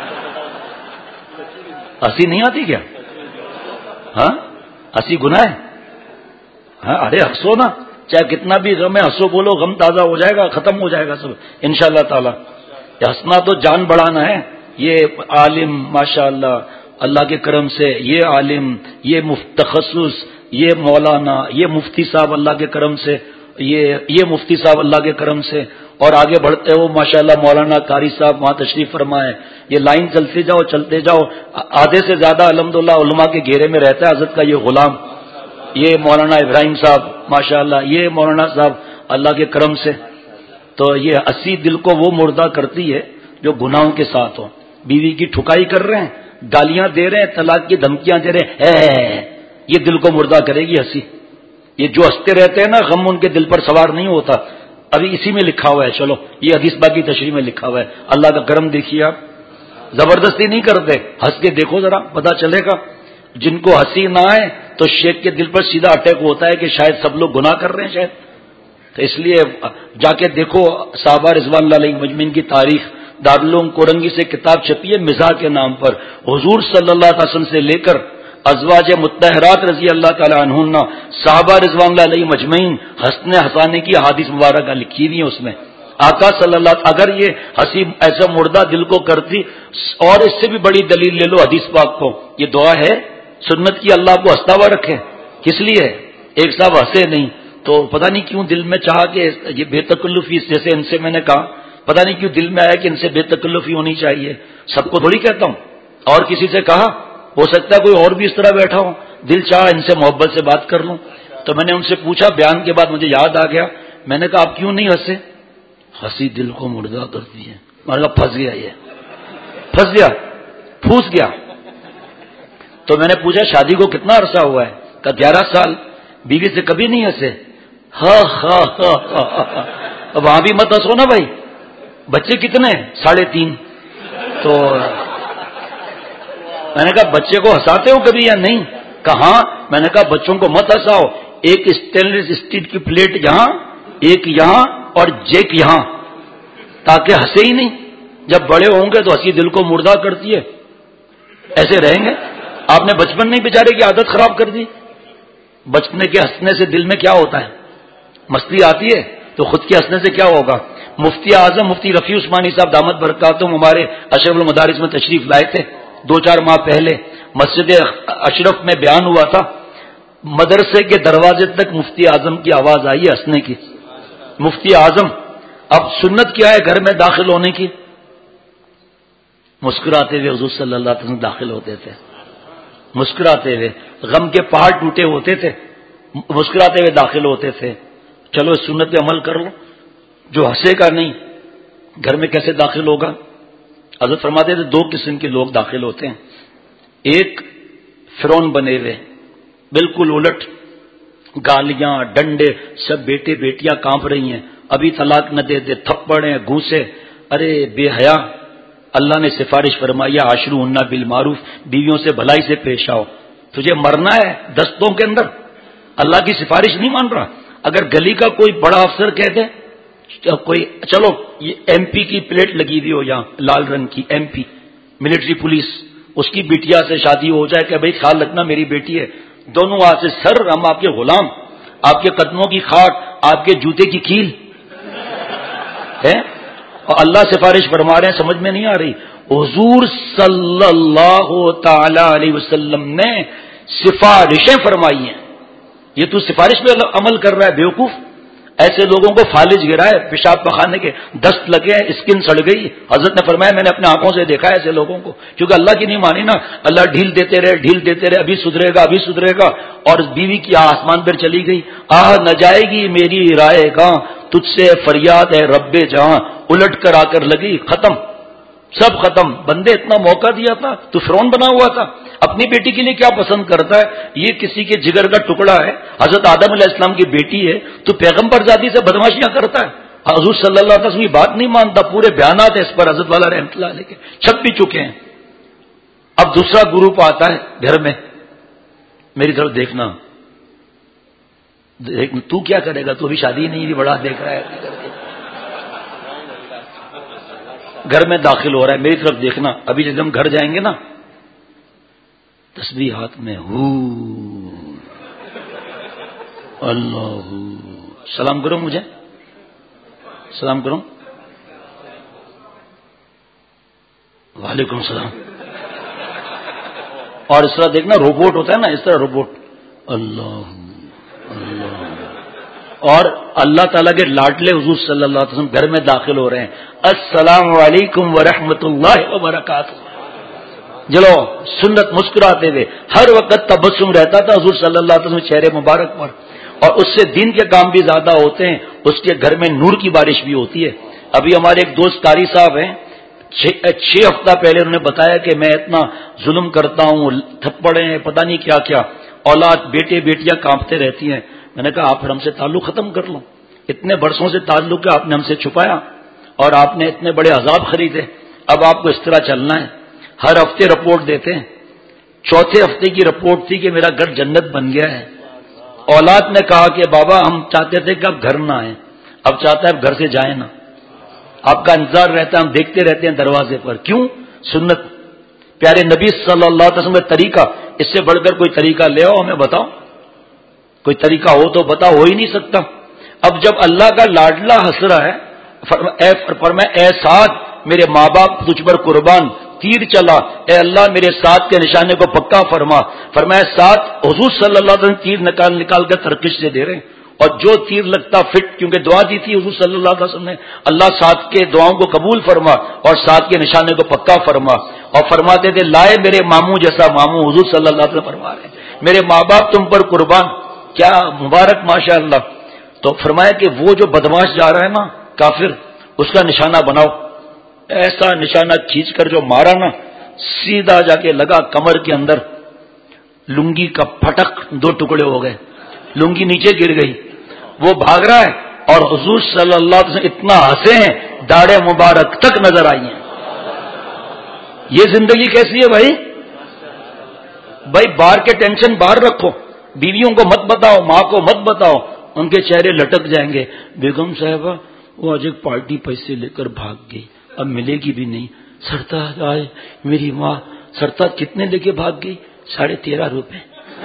ہنسی نہیں آتی کیا؟ ہاں ہنسی گناہ ہے؟ ہاں ارے ہنسو نا، چاہے کتنا بھی غم ہے ہنسو، بولو غم تازہ ہو جائے گا، ختم ہو جائے گا سب انشاءاللہ تعالی. ہنسنا تو جان بڑھانا ہے. یہ عالم ماشاءاللہ اللہ کے کرم سے، یہ عالم، یہ متخصص، یہ مولانا، یہ مفتی صاحب اللہ کے کرم سے، یہ یہ مفتی صاحب اللہ کے کرم سے، اور آگے بڑھتے ہو ماشاءاللہ مولانا قاری صاحب وہاں تشریف فرمائے. یہ لائن چلتے جاؤ چلتے جاؤ. آدھے سے زیادہ الحمدللہ علماء کے گھیرے میں رہتا ہے حضرت کا یہ غلام، یہ مولانا ابراہیم صاحب ماشاءاللہ، یہ مولانا صاحب اللہ کے کرم سے. تو یہ اسی دل کو وہ مردہ کرتی ہے جو گناہوں کے ساتھ ہو. بیوی کی ٹھکائی کر رہے ہیں، گالیاں دے رہے ہیں، طلاق کی دھمکیاں دے رہے ہیں، یہ دل کو مردہ کرے گی ہنسی. یہ جو ہنستے رہتے ہیں نا غم ان کے دل پر سوار نہیں ہوتا. ابھی اسی میں لکھا ہوا ہے. چلو یہ حدیث باقی تشریح میں لکھا ہوا ہے. اللہ کا کرم دیکھیے آپ، زبردستی نہیں کرتے، ہنس کے دیکھو ذرا پتا چلے گا. جن کو ہنسی نہ آئے تو شیخ کے دل پر سیدھا اٹیک ہوتا ہے کہ شاید سب لوگ گناہ کر رہے ہیں شاید. تو اس لیے جا کے دیکھو صحابہ رضوان اللہ علیہ مجمعین کی تاریخ، دارالعلوم کورنگی سے کتاب چھپی ہے مزاح کے نام پر. حضور صلی اللہ علیہ وسلم سے لے کر ازواج مطہرات رضی اللہ تعالی عنہن، صحابہ رضوان اللہ علیہ مجمعین ہنسنے ہنسانے کی احادیث مبارکہ لکھی ہوئی ہیں اس میں. آقا صلی اللہ اگر یہ ہنسی ایسا مردہ دل کو کرتی، اور اس سے بھی بڑی دلیل لے لو حدیث پاک کو، یہ دعا ہے سنت کی، اللہ کو ہنستا ہوا رکھے. کس لیے؟ ایک صاحب ہنسے نہیں تو پتہ نہیں کیوں دل میں چاہا کہ یہ بے تکلفی، جیسے ان سے میں نے کہا پتہ نہیں کیوں دل میں آیا کہ ان سے بے تکلفی ہونی چاہیے. سب کو تھوڑی کہتا ہوں، اور کسی سے کہا، ہو سکتا ہے کوئی اور بھی اس طرح بیٹھا ہو، دل چاہا ان سے محبت سے بات کر لوں. تو میں نے ان سے پوچھا، بیان کے بعد مجھے یاد آ گیا، میں نے کہا آپ کیوں نہیں ہنسے؟ ہنسی دل کو مردہ کرتی ہے. میں نے کہا پھنس گیا، یہ پھنس گیا، پھوس گیا. تو میں نے پوچھا شادی کو کتنا عرصہ ہوا ہے؟ کہا گیارہ سال. بیوی سے کبھی نہیں ہنسے؟ ہاں ہاں ہاں. اب وہاں بھی مت ہنسو نا بھائی. بچے کتنے؟ ساڑھے تین. تو میں نے کہا بچے کو ہنساتے ہو کبھی یا نہیں؟ کہا ہاں. میں نے کہا بچوں کو مت ہنساؤ، ایک اسٹینلیس اسٹیل کی پلیٹ یہاں، ایک یہاں اور جیک یہاں، تاکہ ہنسے ہی نہیں. جب بڑے ہوں گے تو ہنسی دل کو مردہ کرتی ہے. ایسے رہیں گے؟ آپ نے بچپن میں بیچارے کی عادت خراب کر دی. بچپنے کے ہنسنے سے دل میں کیا ہوتا ہے؟ مستی آتی ہے. تو خود کے ہنسنے سے کیا ہوگا؟ مفتی اعظم مفتی رفیع عثمانی صاحب دامت برکاتہم ہمارے اشرف المدارس میں تشریف لائے تھے دو چار ماہ پہلے. مسجد اشرف میں بیان ہوا تھا، مدرسے کے دروازے تک مفتی اعظم کی آواز آئی ہے ہنسنے کی. مفتی اعظم. اب سنت کیا ہے گھر میں داخل ہونے کی؟ مسکراتے ہوئے حضور صلی اللہ علیہ وسلم داخل ہوتے تھے. مسکراتے ہوئے، غم کے پہاڑ ٹوٹے ہوتے تھے، مسکراتے ہوئے داخل ہوتے تھے. چلو اس سنت پہ عمل کر لو. جو ہنسے گا نہیں گھر میں کیسے داخل ہوگا؟ حضرت فرماتے تھے دو قسم کے لوگ داخل ہوتے ہیں. ایک فرعون بنے ہوئے، بالکل الٹ، گالیاں ڈنڈے، سب بیٹے بیٹیاں کانپ رہی ہیں، ابھی طلاق نہ دے دے، تھپڑ ہیں، گھوسے، ارے بے حیا. اللہ نے سفارش فرمائی عاشروہن بالمعروف، بیویوں سے بھلائی سے پیش آؤ. تجھے مرنا ہے دستوں کے اندر، اللہ کی سفارش نہیں مان رہا. اگر گلی کا کوئی بڑا افسر کہہ دے، کوئی چلو یہ ایم پی کی پلیٹ لگی ہوئی ہو یہاں لال رنگ کی، ایم پی ملٹری پولیس، اس کی بیٹیا سے شادی ہو جائے کہ بھائی خیال رکھنا میری بیٹی ہے، دونوں ہاتھ سے سر ہم آپ کے غلام، آپ کے قدموں کی خاک، آپ کے جوتے کی کیل ہے، اور اللہ سفارش فرما رہے ہیں. سمجھ میں نہیں آ رہی؟ حضور صلی اللہ تعالی علیہ وسلم نے سفارشیں فرمائی ہیں. یہ تو سفارش پہ عمل کر رہا ہے بیوقوف. ایسے لوگوں کو فالج گرا ہے، پیشاب پخانے کے دست لگے ہیں، اسکن سڑ گئی. حضرت نے فرمایا میں نے اپنے آنکھوں سے دیکھا ہے ایسے لوگوں کو، کیونکہ اللہ کی نہیں مانی نا. اللہ ڈھیل دیتے رہے ڈھیل دیتے رہے، ابھی سدھرے گا ابھی سدھرے گا، اور بیوی کی آسمان پر چلی گئی. آہ نہ جائے گی میری رائے گاں، تجھ سے فریاد ہے رب جہاں، الٹ کر آ کر لگی، ختم، سب ختم. بندے اتنا موقع دیا تھا، تو فرعون بنا ہوا تھا. اپنی بیٹی کے لیے کیا پسند کرتا ہے؟ یہ کسی کے جگر کا ٹکڑا ہے، حضرت آدم علیہ السلام کی بیٹی ہے، تو پیغمبر ذاتی سے بدماشیاں کرتا ہے. حضور صلی اللہ علیہ وسلم کی بات نہیں مانتا. پورے بیانات ہیں اس پر حضرت والا رحمۃ اللہ علیہ کے، چھپ بھی چکے ہیں. اب دوسرا گروپ آتا ہے گھر میں، میری طرف دیکھنا، تو کیا کرے گا؟ تو ابھی شادی نہیں ہوئی، بڑا دیکھ رہا ہے. گھر میں داخل ہو رہا ہے، میری طرف دیکھنا. ابھی جب ہم گھر جائیں گے نا، تسبیح ہاتھ میں، ہو اللہ، سلام کرو، مجھے سلام کرو، وعلیکم السلام. اور اس طرح دیکھنا روبوٹ ہوتا ہے نا، اس طرح روبوٹ، اللہ اللہ. اور اللہ تعالیٰ کے لاڈلے حضور صلی اللہ علیہ وسلم گھر میں داخل ہو رہے ہیں، السلام علیکم ورحمۃ اللہ وبرکاتہ. چلو سنت مسکراتے ہوئے، ہر وقت تبسم رہتا تھا حضور صلی اللہ علیہ وسلم چہرے مبارک پر، اور اس سے دین کے کام بھی زیادہ ہوتے ہیں، اس کے گھر میں نور کی بارش بھی ہوتی ہے. ابھی ہمارے ایک دوست قاری صاحب ہیں، چھ ہفتہ پہلے انہوں نے بتایا کہ میں اتنا ظلم کرتا ہوں، تھپڑے ہیں، پتہ نہیں کیا کیا، اولاد بیٹے بیٹیاں کانپتے رہتی ہیں. میں نے کہا آپ پھر ہم سے تعلق ختم کر لو. اتنے برسوں سے تعلق ہے، آپ نے ہم سے چھپایا، اور آپ نے اتنے بڑے عذاب خریدے. اب آپ کو اس طرح چلنا ہے. ہر ہفتے رپورٹ دیتے ہیں، چوتھے ہفتے کی رپورٹ تھی کہ میرا گھر جنت بن گیا ہے. اولاد نے کہا کہ بابا ہم چاہتے تھے کہ اب گھر نہ آئیں, اب چاہتا ہے اب گھر سے جائیں نا, آپ کا انتظار رہتا ہے, ہم دیکھتے رہتے ہیں دروازے پر. کیوں؟ سنت پیارے نبی صلی اللہ علیہ وسلم کا طریقہ, اس سے بڑھ کر کوئی طریقہ لے آؤ ہمیں بتاؤ, کوئی طریقہ ہو تو بتا, ہو ہی نہیں سکتا. اب جب اللہ کا لاڈلا ہنس رہا ہے, فرمایا اے ساتھ میرے ماں باپ تجھ پر قربان, تیر چلا, اے اللہ میرے ساتھ کے نشانے کو پکا فرما. فرمایا ساتھ حضور صلی اللہ علیہ وسلم تیر نکال نکال کر ترکش سے دے رہے ہیں, اور جو تیر لگتا فٹ, کیونکہ دعا دی تھی حضور صلی اللہ علیہ وسلم نے, اللہ ساتھ کے دعاؤں کو قبول فرما اور ساتھ کے نشانے کو پکا فرما. اور فرماتے تھے لائے میرے ماموں جیسا ماموں, حضور صلی اللہ علیہ وسلم فرما رہے ہیں میرے ماں باپ تم پر قربان. کیا مبارک ماشاء اللہ. تو فرمایا کہ وہ جو بدماش جا رہا ہے نا کافر, اس کا نشانہ بناؤ. ایسا نشانہ کھینچ کر جو مارا نا, سیدھا جا کے لگا کمر کے اندر, لنگی کا پھٹک دو ٹکڑے ہو گئے, لنگی نیچے گر گئی. وہ بھاگ رہا ہے اور حضور صلی اللہ علیہ وسلم اتنا ہنسے ہیں داڑھیں مبارک تک نظر آئی ہیں. یہ زندگی کیسی ہے بھائی؟ بھائی باہر کے ٹینشن باہر رکھو, بیویوں کو مت بتاؤ, ماں کو مت بتاؤ, ان کے چہرے لٹک جائیں گے. بیگم صاحبہ وہ آج ایک پارٹی پیسے لے کر بھاگ گئی, اب ملے گی بھی نہیں. سرتاج آئے, میری ماں, سرتاج کتنے لے کے بھاگ گئی؟ ساڑھے تیرہ روپے.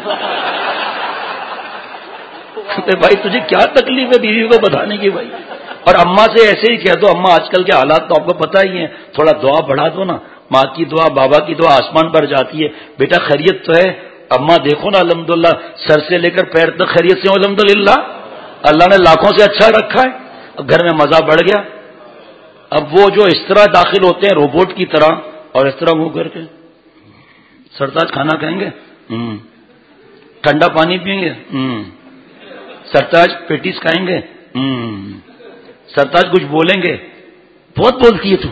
بھائی تجھے کیا تکلیف ہے بیوی کو بتانے کی بھائی؟ اور اماں سے ایسے ہی کہہ دو, اماں آج کل کے حالات تو آپ کو پتہ ہی ہیں, تھوڑا دعا بڑھا دو نا, ماں کی دعا بابا کی دعا آسمان پر جاتی ہے. بیٹا خیریت تو ہے؟ اماں دیکھو نا الحمدللہ سر سے لے کر پیر تک خیریت سے, الحمدللہ اللہ نے لاکھوں سے اچھا رکھا ہے. اب گھر میں مزہ بڑھ گیا. اب وہ جو اس طرح داخل ہوتے ہیں روبوٹ کی طرح, اور اس طرح منہ کر کے سرتاج کھانا کھائیں گے, ہم ٹھنڈا پانی پئیں گے, ہم سرتاج پیٹیز کھائیں گے, ہم سرتاج کچھ بولیں گے, بہت بولتی ہے تو.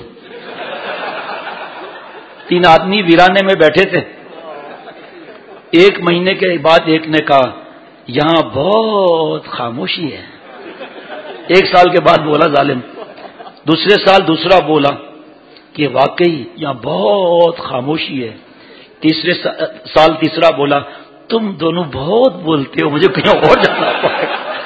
تین آدمی ویرانے میں بیٹھے تھے, ایک مہینے کے بعد ایک نے کہا یہاں بہت خاموشی ہے. ایک سال کے بعد بولا ظالم. دوسرے سال دوسرا بولا کہ واقعی یہاں بہت خاموشی ہے. تیسرے سال تیسرا بولا تم دونوں بہت بولتے ہو, مجھے کہیں اور جانا پڑے.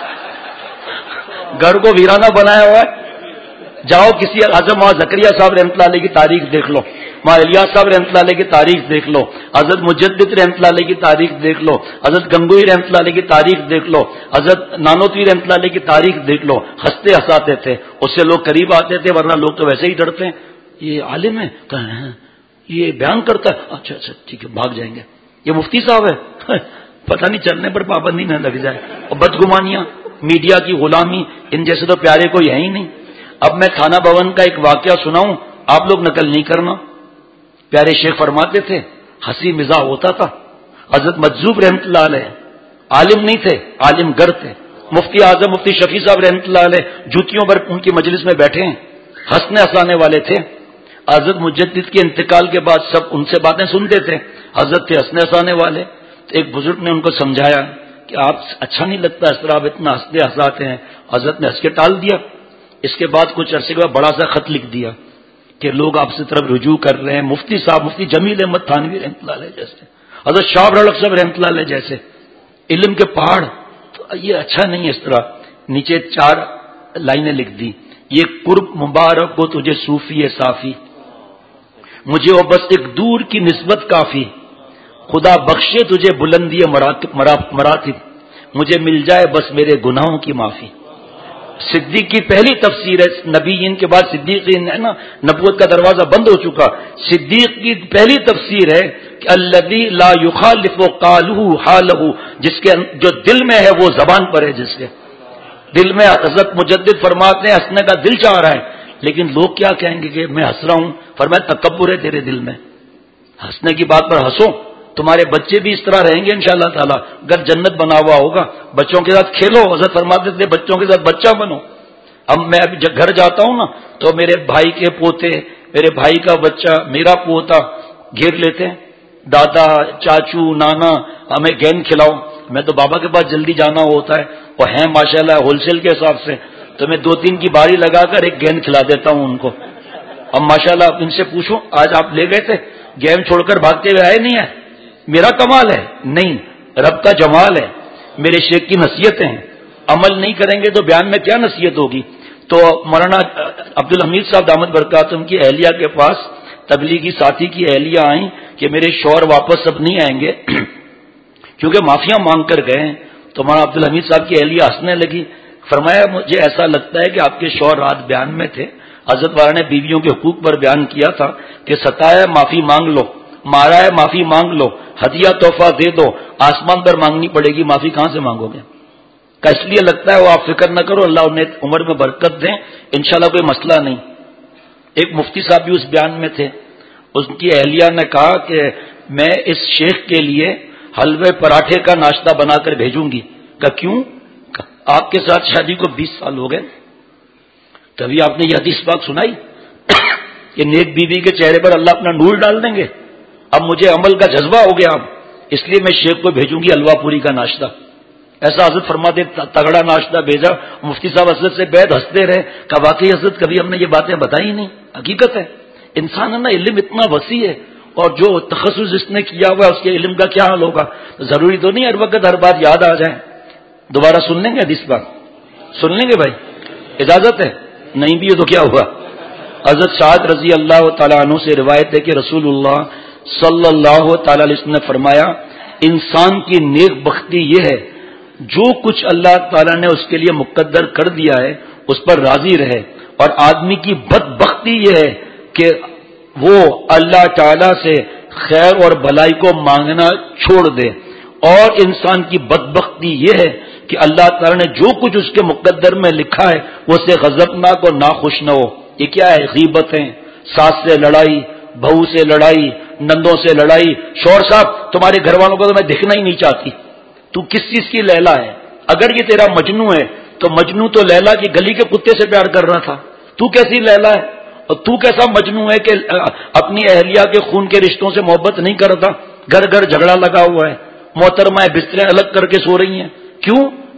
گھر کو ویرانہ بنایا ہوا ہے. جاؤ کسی اعظم وہاں زکریا صاحب رحمۃ اللہ علیہ کی تاریخ دیکھ لو, وہاں الیاس صاحب رحمۃ اللہ علیہ کی تاریخ دیکھ لو, حضرت مجدد رحمۃ اللہ علیہ کی تاریخ دیکھ لو, حضرت گنگوئی رحمۃ اللہ علیہ کی تاریخ دیکھ لو, حضرت نانوتوی رحمۃ اللہ علیہ کی تاریخ دیکھ لو. ہنستے ہنساتے تھے, اس سے لوگ قریب آتے تھے, ورنہ لوگ تو ویسے ہی ڈرتے ہیں. یہ عالم ہے, کہاں یہ بیان کرتا ہے, اچھا اچھا ٹھیک ہے, بھاگ جائیں گے. یہ مفتی صاحب ہے, پتہ نہیں چلنے پر پابندی نہ لگ جائے. اور بدگمانیاں, میڈیا کی غلامی, ان جیسے تو پیارے کوئی ہے ہی نہیں. اب میں تھانہ بھون کا ایک واقعہ سناؤں, آپ لوگ نقل نہیں کرنا. پیارے شیخ فرماتے تھے ہنسی مزاح ہوتا تھا. حضرت مجذوب رحمۃ اللہ علیہ عالم نہیں تھے, عالم گر تھے. مفتی اعظم مفتی شفیع صاحب رحمۃ اللہ علیہ جوتیوں پر ان کی مجلس میں بیٹھے ہیں, ہنسنے ہنسانے والے تھے. حضرت مجدد کے انتقال کے بعد سب ان سے باتیں سنتے تھے, حضرت تھے ہنسنے ہنسانے والے. تو ایک بزرگ نے ان کو سمجھایا کہ آپ اچھا نہیں لگتا اس طرح آپ اتنا ہنستے ہنساتے ہیں. حضرت نے ہنس کے ٹال دیا. اس کے بعد کچھ عرصے کے بعد بڑا سا خط لکھ دیا کہ لوگ آپ سے طرف رجوع کر رہے ہیں. مفتی صاحب مفتی جمیل احمد تھانوی رحمۃ اللہ علیہ جیسے, حضرت شاہ رڑک صاحب رحمۃ اللہ علیہ جیسے, علم کے پہاڑ. تو یہ اچھا نہیں ہے اس طرح. نیچے چار لائنیں لکھ دی, یہ قرب مبارک کو تجھے صوفی صافی, مجھے وہ بس ایک دور کی نسبت کافی, خدا بخشے تجھے بلندی مراتب, مجھے مل جائے بس میرے گناہوں کی معافی. صدیق کی پہلی تفسیر ہے, نبیین کے بعد صدیقین ہے نا, نبوت کا دروازہ بند ہو چکا. صدیق کی پہلی تفسیر ہے کہ الذی لا یخالف قالہ حالہ, جس کے جو دل میں ہے وہ زبان پر ہے. جس کے دل میں, حضرت مجدد فرماتے ہیں ہنسنے کا دل چاہ رہا ہے, لیکن لوگ کیا کہیں گے کہ میں ہنس رہا ہوں. فرمایا تکبر ہے تیرے دل میں, ہنسنے کی بات پر ہنسو, تمہارے بچے بھی اس طرح رہیں گے انشاءاللہ تعالی. گھر جنت بنا ہوا ہوگا, بچوں کے ساتھ کھیلو. حضرت فرماتے تھے بچوں کے ساتھ بچہ بنو. اب میں ابھی گھر جاتا ہوں نا تو میرے بھائی کے پوتے, میرے بھائی کا بچہ, میرا پوتا گھیر لیتے ہیں, دادا چاچو نانا ہمیں گیند کھلاؤ. میں تو بابا کے پاس جلدی جانا ہوتا ہے, وہ ہیں ماشاءاللہ ہول سیل کے حساب سے, تو میں دو تین کی باری لگا کر ایک گیند کھلا دیتا ہوں ان کو. اب ماشاءاللہ ان سے پوچھو آج آپ لے گئے تھے, گیم چھوڑ کر بھاگتے ہوئے آئے نہیں ہے؟ میرا کمال ہے؟ نہیں، رب کا جمال ہے. میرے شیخ کی نصیحتیں ہیں، عمل نہیں کریں گے تو بیان میں کیا نصیحت ہوگی؟ تو مولانا عبدالحمید صاحب دامت برکاتہم کی اہلیہ کے پاس تبلیغی ساتھی کی اہلیہ آئیں کہ میرے شوہر واپس اب نہیں آئیں گے کیونکہ معافیاں مانگ کر گئے ہیں. تو مولانا عبدالحمید صاحب کی اہلیہ ہنسنے لگی. فرمایا مجھے ایسا لگتا ہے کہ آپ کے شوہر رات بیان میں تھے. حضرت والا نے بیویوں کے حقوق پر بیان کیا تھا کہ ستایا معافی مانگ لو، مارا ہے معافی مانگ لو، ہدیہ تحفہ دے دو، آسمان پر مانگنی پڑے گی، معافی کہاں سے مانگو گے؟ کہ اس لیے لگتا ہے وہ آپ فکر نہ کرو، اللہ انہیں عمر میں برکت دیں، انشاءاللہ کوئی مسئلہ نہیں. ایک مفتی صاحب بھی اس بیان میں تھے. اس کی اہلیہ نے کہا کہ میں اس شیخ کے لیے حلوے پراٹھے کا ناشتہ بنا کر بھیجوں گی. کہ کیوں؟ آپ کے ساتھ شادی کو بیس سال ہو گئے، کبھی آپ نے یہ حدیث پاک سنائی کہ نیک بیوی کے چہرے پر اللہ اپنا نور ڈال دیں گے؟ اب مجھے عمل کا جذبہ ہو گیا، اب اس لیے میں شیخ کو بھیجوں گی حلوہ پوری کا ناشتہ. ایسا حضرت فرماتے تگڑا ناشتہ بھیجا. مفتی صاحب حضرت سے بیعت ہنستے رہے کہ واقعی حضرت کبھی ہم نے یہ باتیں بتائی نہیں. حقیقت ہے، انسان ہے نا، علم اتنا وسیع ہے، اور جو تخصص اس نے کیا ہوا اس کے علم کا کیا حال ہوگا. ضروری تو نہیں ہر وقت ہر بات یاد آ جائے. دوبارہ سن لیں گے حدیث بات؟ سن لیں گے بھائی؟ اجازت ہے؟ نہیں بھی ہے تو کیا ہوا؟ حضرت سعد رضی اللہ تعالیٰ عنہ سے روایت ہے کہ رسول اللہ صلی اللہ تعالی علیہ وسلم نے فرمایا انسان کی نیک بختی یہ ہے جو کچھ اللہ تعالیٰ نے اس کے لیے مقدر کر دیا ہے اس پر راضی رہے، اور آدمی کی بدبختی یہ ہے کہ وہ اللہ تعالیٰ سے خیر اور بھلائی کو مانگنا چھوڑ دے. اور انسان کی بدبختی یہ ہے کہ اللہ تعالیٰ نے جو کچھ اس کے مقدر میں لکھا ہے وہ سے غضبناک اور ناخوش نہ ہو. یہ کیا ہے؟ غیبتیں، ساس سے لڑائی، بہو سے لڑائی، نندوں سے لڑائی. شوہر صاحب تمہارے گھر والوں کو تو میں دیکھنا ہی نہیں چاہتی، تو کس چیز کی لیلا ہے؟ اگر یہ تیرا مجنو ہے تو مجنو تو لیلا کی گلی کے کتے سے پیار کر رہا تھا، تو کیسی لیلا ہے؟ اور تو کیسا مجنو ہے کہ اپنی اہلیہ کے خون کے رشتوں سے محبت نہیں کرتا؟ گھر گھر جھگڑا لگا ہوا ہے، محترمہ بستریں الگ کر کے سو رہی ہیں. کیوں؟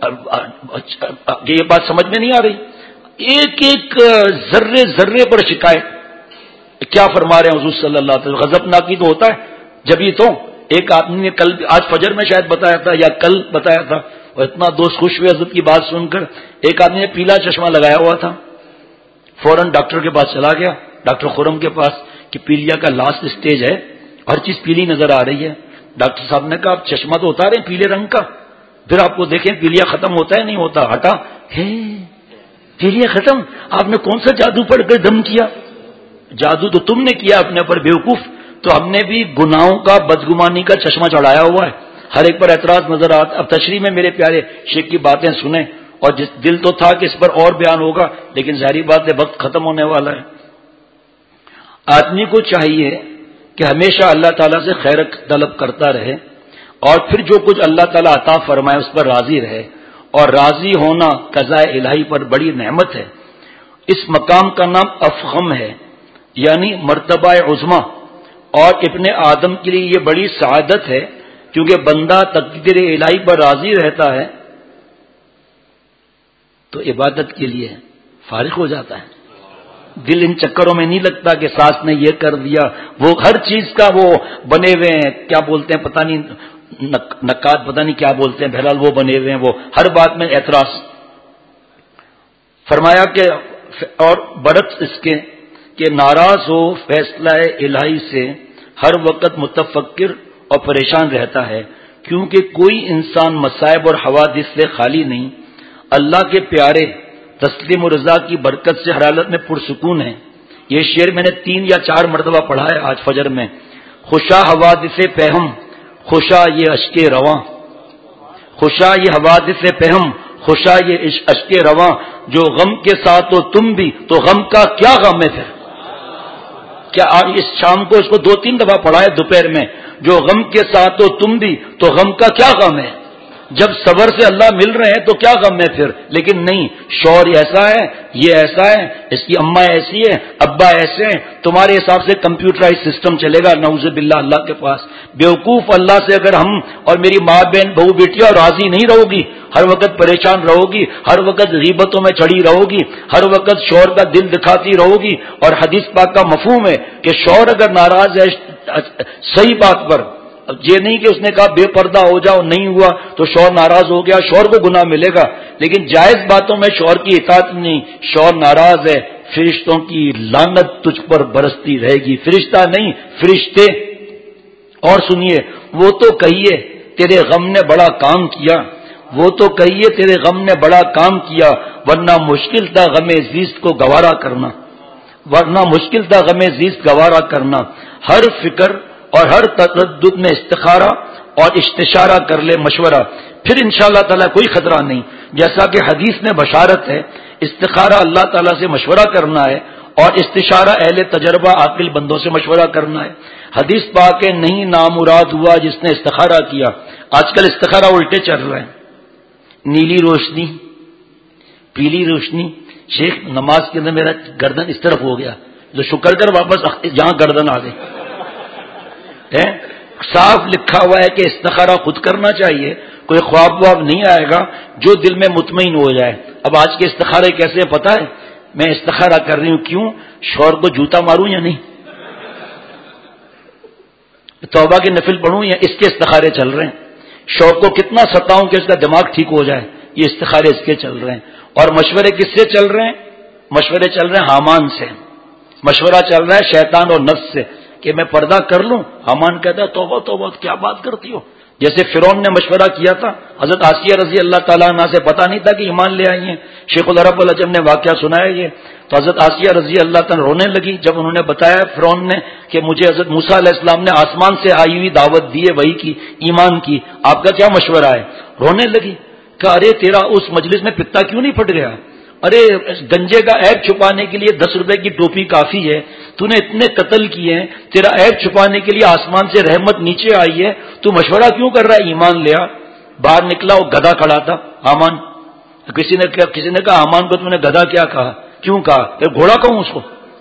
یہ بات سمجھ میں نہیں آ رہی. ایک ایک ذرے ذرے پر شکایت. کیا فرما رہے ہیں حضور صلی اللہ علیہ وسلم؟ غضبناکی تو ہوتا ہے جبھی تو. ایک آدمی نے کل آج فجر میں شاید بتایا تھا یا کل بتایا تھا، اور اتنا دوست خوش ہوئے حضرت کی بات سن کر. ایک آدمی نے پیلا چشمہ لگایا ہوا تھا، فوراً ڈاکٹر کے پاس چلا گیا، ڈاکٹر خرم کے پاس، کہ پیلیا کا لاسٹ اسٹیج ہے، ہر چیز پیلی نظر آ رہی ہے. ڈاکٹر صاحب نے کہا آپ چشمہ تو اتاریں پیلے رنگ کا، پھر آپ کو دیکھیں پیلیا ختم ہوتا ہے نہیں ہوتا. ہٹا، ہے پیلیا ختم؟ آپ نے کون سا جادو پڑھ کر دم کیا؟ جادو تو تم نے کیا اپنے پر بیوقوف. تو ہم نے بھی گناہوں کا بدگمانی کا چشمہ چڑھایا ہوا ہے، ہر ایک پر اعتراض نظر آتا. اب تشریح میں میرے پیارے شیخ کی باتیں سنیں، اور جس دل تو تھا کہ اس پر اور بیان ہوگا، لیکن ظاہری بات ہے وقت ختم ہونے والا ہے. آدمی کو چاہیے کہ ہمیشہ اللہ تعالیٰ سے خیر طلب کرتا رہے، اور پھر جو کچھ اللہ تعالیٰ عطا فرمائے اس پر راضی رہے. اور راضی ہونا قضاء الہی پر بڑی نعمت ہے. اس مقام کا نام افخم ہے، یعنی مرتبہ عظما. اور ابن آدم کے لیے یہ بڑی سعادت ہے کیونکہ بندہ تقدیر الہی پر راضی رہتا ہے تو عبادت کے لیے فارغ ہو جاتا ہے. دل ان چکروں میں نہیں لگتا کہ ساس نے یہ کر دیا، وہ ہر چیز کا وہ بنے ہوئے ہیں، کیا بولتے ہیں پتہ نہیں، نقاد پتہ نہیں کیا بولتے ہیں، بہرحال وہ بنے ہوئے ہیں، وہ ہر بات میں اعتراض. فرمایا کہ اور برعکس اس کے کہ ناراض ہو فیصلہ الہی سے ہر وقت متفکر اور پریشان رہتا ہے، کیونکہ کوئی انسان مصائب اور حوادث سے خالی نہیں. اللہ کے پیارے تسلیم و رضا کی برکت سے ہر حالت میں پرسکون ہے. یہ شعر میں نے تین یا چار مرتبہ پڑھا ہے آج فجر میں. خوشا حوادث پہم خوشا یہ اشک رواں، خوشا یہ حوادث پہم خوشا یہ اشک رواں، جو غم کے ساتھ ہو تم بھی تو غم کا کیا غم ہے. پھر کیا آج اس شام کو اس کو دو تین دفعہ پڑھا ہے دوپہر میں، جو غم کے ساتھ ہو تم بھی تو غم کا کیا غم ہے. جب صبر سے اللہ مل رہے ہیں تو کیا غم ہے پھر. لیکن نہیں، شوہر ایسا ہے، یہ ایسا ہے، اس کی اماں ایسی ہے، ابا ایسے ہیں، تمہارے حساب سے کمپیوٹرائز سسٹم چلے گا نعوذ باللہ اللہ کے پاس. بیوقوف اللہ سے اگر ہم اور میری ماں بہن بہو بیٹیاں راضی نہیں رہو گی، ہر وقت پریشان رہو گی، ہر وقت غیبتوں میں چڑھی رہو گی، ہر وقت شوہر کا دل دکھاتی رہو گی. اور حدیث پاک کا مفہوم ہے کہ شوہر اگر ناراض ہے صحیح بات پر اب یہ نہیں کہ اس نے کہا بے پردہ ہو جاؤ، نہیں ہوا تو شوہر ناراض ہو گیا، شوہر کو گناہ ملے گا، لیکن جائز باتوں میں شوہر کی اطاعت نہیں، شوہر ناراض ہے، فرشتوں کی لعنت تجھ پر برستی رہے گی، فرشتہ نہیں فرشتے۔ اور سنیے، وہ تو کہیے تیرے غم نے بڑا کام کیا، وہ تو کہیے تیرے غم نے بڑا کام کیا، ورنہ مشکل تھا غم زیست کو گوارا کرنا، ورنہ مشکل تھا غم زیست گوارا کرنا۔ ہر فکر اور ہر تردد میں استخارہ اور استشارہ کر لے، مشورہ، پھر انشاءاللہ تعالیٰ کوئی خطرہ نہیں۔ جیسا کہ حدیث میں بشارت ہے، استخارہ اللہ تعالیٰ سے مشورہ کرنا ہے اور استشارہ اہل تجربہ عاقل بندوں سے مشورہ کرنا ہے۔ حدیث پاک ہے، نہیں نامراد ہوا جس نے استخارہ کیا۔ آج کل استخارہ الٹے چل رہے ہیں، نیلی روشنی، پیلی روشنی۔ شیخ نماز کے اندر میرا گردن اس طرف ہو گیا، جو شکر کر واپس جہاں گردن آ گئی ہے۔ صاف لکھا ہوا ہے کہ استخارہ خود کرنا چاہیے، کوئی خواب واب نہیں آئے گا، جو دل میں مطمئن ہو جائے۔ اب آج کے استخارے کیسے ہیں پتہ ہے؟ میں استخارہ کر رہی ہوں، کیوں؟ شوہر کو جوتا ماروں یا نہیں، توبہ کی نفل پڑھوں یا اس کے استخارے چل رہے ہیں، شوہر کو کتنا ستاؤں کہ اس کا دماغ ٹھیک ہو جائے، یہ استخارے اس کے چل رہے ہیں۔ اور مشورے کس سے چل رہے ہیں؟ مشورے چل رہے ہیں حامان سے، مشورہ چل رہا ہے شیطان اور نفس سے کہ میں پردہ کر لوں۔ حامان کہتا ہے توبہ توبہ، کیا بات کرتی ہو؟ جیسے فرعون نے مشورہ کیا تھا، حضرت آسیہ رضی اللہ تعالیٰ عنہ سے پتہ نہیں تھا کہ ایمان لے آئی ہیں، شیخ العرب العجم نے واقعہ سنایا یہ، تو حضرت آسیہ رضی اللہ تعالیٰ رونے لگی جب انہوں نے بتایا فرعون نے کہ مجھے حضرت موسیٰ علیہ السلام نے آسمان سے آئی ہوئی دعوت دی ہے وحی کی، ایمان کی، آپ کا کیا مشورہ ہے؟ رونے لگی، کہ ارے تیرا اس مجلس میں پتا کیوں نہیں پھٹ گیا؟ ارے گنجے کا عیب چھپانے کے لیے دس روپے کی ٹوپی کافی ہے، تو نے اتنے قتل کیے ہیں، تیرا عیب چھپانے کے لیے آسمان سے رحمت نیچے آئی ہے، تو مشورہ کیوں کر رہا ہے؟ ایمان لیا۔ باہر نکلا، وہ گدھا کھڑا تھا حامان، کسی نے کسی نے کہا حامان کو تم نے گدھا کیا کہا؟ کیوں کہا؟ پھر گھوڑا کہوں اس کو؟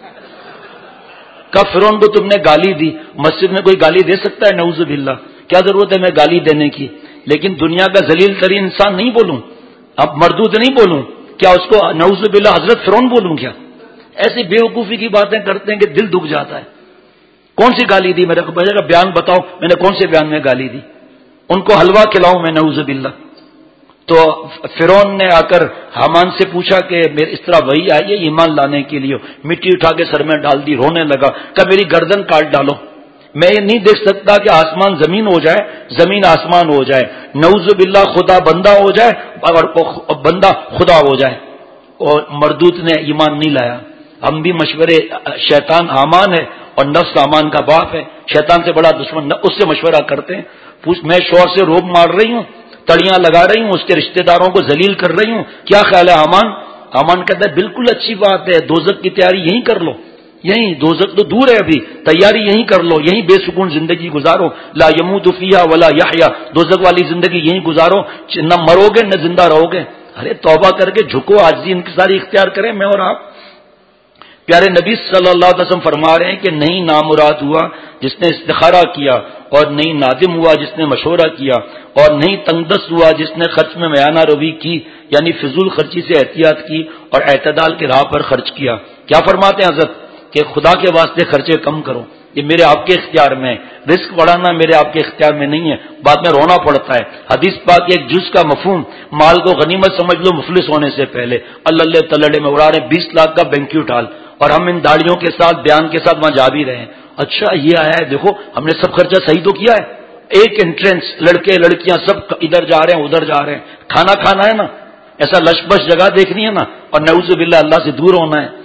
کہا فرعون کو تم نے گالی دی، مسجد میں کوئی گالی دے سکتا ہے؟ نعوذ باللہ، کیا ضرورت ہے میں گالی دینے کی؟ لیکن دنیا کا ذلیل ترین انسان نہیں بولوں، اب مردود نہیں بولوں، کیا اس کو نعوذ باللہ حضرت فرعون بولوں کیا؟ ایسی بے وقوفی کی باتیں کرتے ہیں کہ دل دکھ جاتا ہے۔ کون سی گالی دی؟ میرے کو بیان بتاؤ، میں نے کون سے بیان میں گالی دی؟ ان کو حلوہ کھلاؤں میں؟ نعوذ باللہ۔ تو فرعون نے آ کر حامان سے پوچھا کہ میرے اس طرح وہی آئی ہے ایمان لانے کے لیے، مٹی اٹھا کے سر میں ڈال دی، رونے لگا، کہ میری گردن کاٹ ڈالو، میں یہ نہیں دیکھ سکتا کہ آسمان زمین ہو جائے، زمین آسمان ہو جائے، نعوذ باللہ خدا بندہ ہو جائے اور بندہ خدا ہو جائے۔ اور مردود نے ایمان نہیں لایا۔ ہم بھی مشورے، شیطان حامان ہے اور نفس حامان کا باپ ہے، شیطان سے بڑا دشمن، اس سے مشورہ کرتے ہیں۔ پوچھ میں شوہر سے روب مار رہی ہوں، تڑیاں لگا رہی ہوں، اس کے رشتہ داروں کو ذلیل کر رہی ہوں، کیا خیال ہے حامان؟ حامان کہتا ہے بالکل اچھی بات ہے، دوزخ کی تیاری یہیں کر لو، یہیں، دوزخ تو دور ہے ابھی، تیاری یہیں کر لو، یہیں بے سکون زندگی گزارو، لا یموت فیہا ولا یحیا، دوزخ والی زندگی یہیں گزارو، نہ مرو گے نہ زندہ رہو گے۔ ارے توبہ کر کے جھکو، عاجزی انکساری اختیار کریں میں اور آپ۔ پیارے نبی صلی اللہ علیہ وسلم فرما رہے ہیں کہ نہیں نامراد ہوا جس نے استخارہ کیا، اور نہیں نادم ہوا جس نے مشورہ کیا، اور نہیں تنگ دست ہوا جس نے خرچ میں میانہ روی کی، یعنی فضول خرچی سے احتیاط کی اور اعتدال کی راہ پر خرچ کیا۔ کیا فرماتے ہیں حضرت؟ کہ خدا کے واسطے خرچے کم کرو، یہ میرے آپ کے اختیار میں ہے، رزق بڑھانا میرے آپ کے اختیار میں نہیں ہے، بعد میں رونا پڑتا ہے۔ حدیث پاک ایک جز کا مفہوم، مال کو غنیمت سمجھ لو مفلس ہونے سے پہلے، اللہ اللہ تلڑے میں اڑا رہے بیس لاکھ کا بینکیوٹ ہال، اور ہم ان داڑیوں کے ساتھ بیان کے ساتھ وہاں جا بھی رہے ہیں۔ اچھا یہ آیا ہے، دیکھو ہم نے سب خرچہ صحیح تو کیا ہے، ایک انٹرنس، لڑکے لڑکیاں سب ادھر جا رہے ہیں ادھر جا رہے ہیں، کھانا کھانا ہے نا، ایسا لش بش جگہ دیکھنی ہے نا، اور نعوذ باللہ اللہ سے دور ہونا ہے۔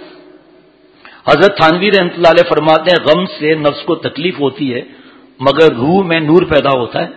حضرت تھانوی رحمۃ اللہ علیہ فرماتے ہیں غم سے نفس کو تکلیف ہوتی ہے مگر روح میں نور پیدا ہوتا ہے،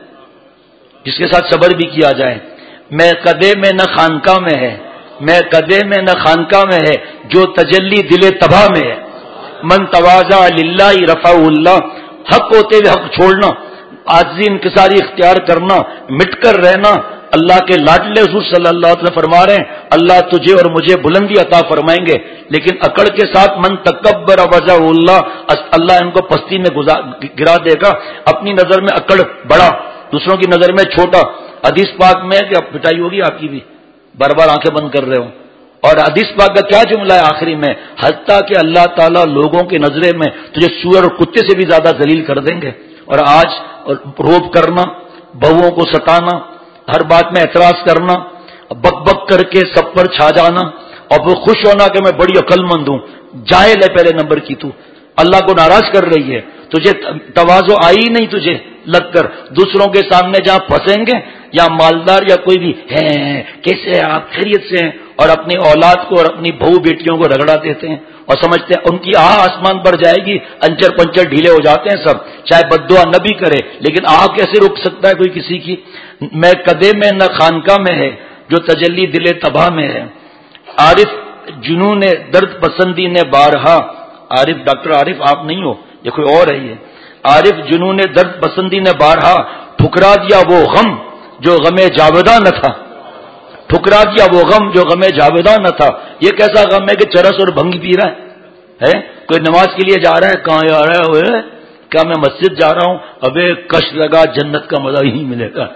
جس کے ساتھ صبر بھی کیا جائے۔ میں قدے میں نہ خانقاہ میں ہے، میں قدے میں نہ خانقاہ میں ہے، جو تجلی دل تباہ میں ہے۔ من تواضع للہ رفعہ اللہ، حق ہوتے ہوئے حق چھوڑنا، عاجزی انکساری اختیار کرنا، مٹ کر رہنا۔ اللہ کے لاڈلے حضور صلی اللہ علیہ وسلم فرما رہے ہیں اللہ تجھے اور مجھے بلندی عطا فرمائیں گے، لیکن اکڑ کے ساتھ من تکبر وضع اللہ، اللہ ان کو پستی میں گرا دے گا۔ اپنی نظر میں اکڑ بڑا، دوسروں کی نظر میں چھوٹا۔ حدیث پاک میں کہ اب پٹائی ہوگی آپ کی بھی، بار بار آنکھیں بند کر رہے ہو۔ اور حدیث پاک کا کیا جملہ ہے آخری میں؟ حتیٰ کہ اللہ تعالیٰ لوگوں کی نظریں میں تجھے سور اور کتے سے بھی زیادہ ذلیل کر دیں گے۔ اور آج روب کرنا، بہوؤں کو ستانا، ہر بات میں اعتراض کرنا، بک بک کر کے سب پر چھا جانا، اور وہ خوش ہونا کہ میں بڑی عقل مند ہوں، جاہل ہے پہلے نمبر کی، تو اللہ کو ناراض کر رہی ہے، تجھے تواضع آئی نہیں، تجھے لگ کر دوسروں کے سامنے جہاں پھنسیں گے یا مالدار یا کوئی بھی ہیں کیسے آپ خیریت سے ہیں، اور اپنی اولاد کو اور اپنی بہو بیٹیوں کو رگڑا دیتے ہیں اور سمجھتے ہیں ان کی آہ آسمان پر جائے گی، انچر پنچر ڈھیلے ہو جاتے ہیں سب، چاہے بددعا نہ بھی کرے، لیکن آہ کیسے رک سکتا ہے کوئی کسی کی؟ میں کدے میں نہ خانقاہ میں ہے جو تجلی دل تباہ میں ہے، عارف جنون درد پسندی نے بارہا، عارف ڈاکٹر عارف آپ نہیں ہو، یہ کوئی اور ہے، یہ عارف جنون درد پسندی نے بارہا ٹھکرا دیا وہ غم جو غم جاوداں نہ تھا، ٹھکرا دیا وہ غم جو غم جاوداں نہ تھا۔ یہ کیسا غم ہے کہ چرس اور بھنگ پی رہا ہے؟ ہے کوئی نماز کے لیے جا رہا ہے، کہاں جا رہا ہے؟ کیا میں مسجد جا رہا ہوں؟ ابے کش لگا، جنت کا مزہ ہی ملے گا۔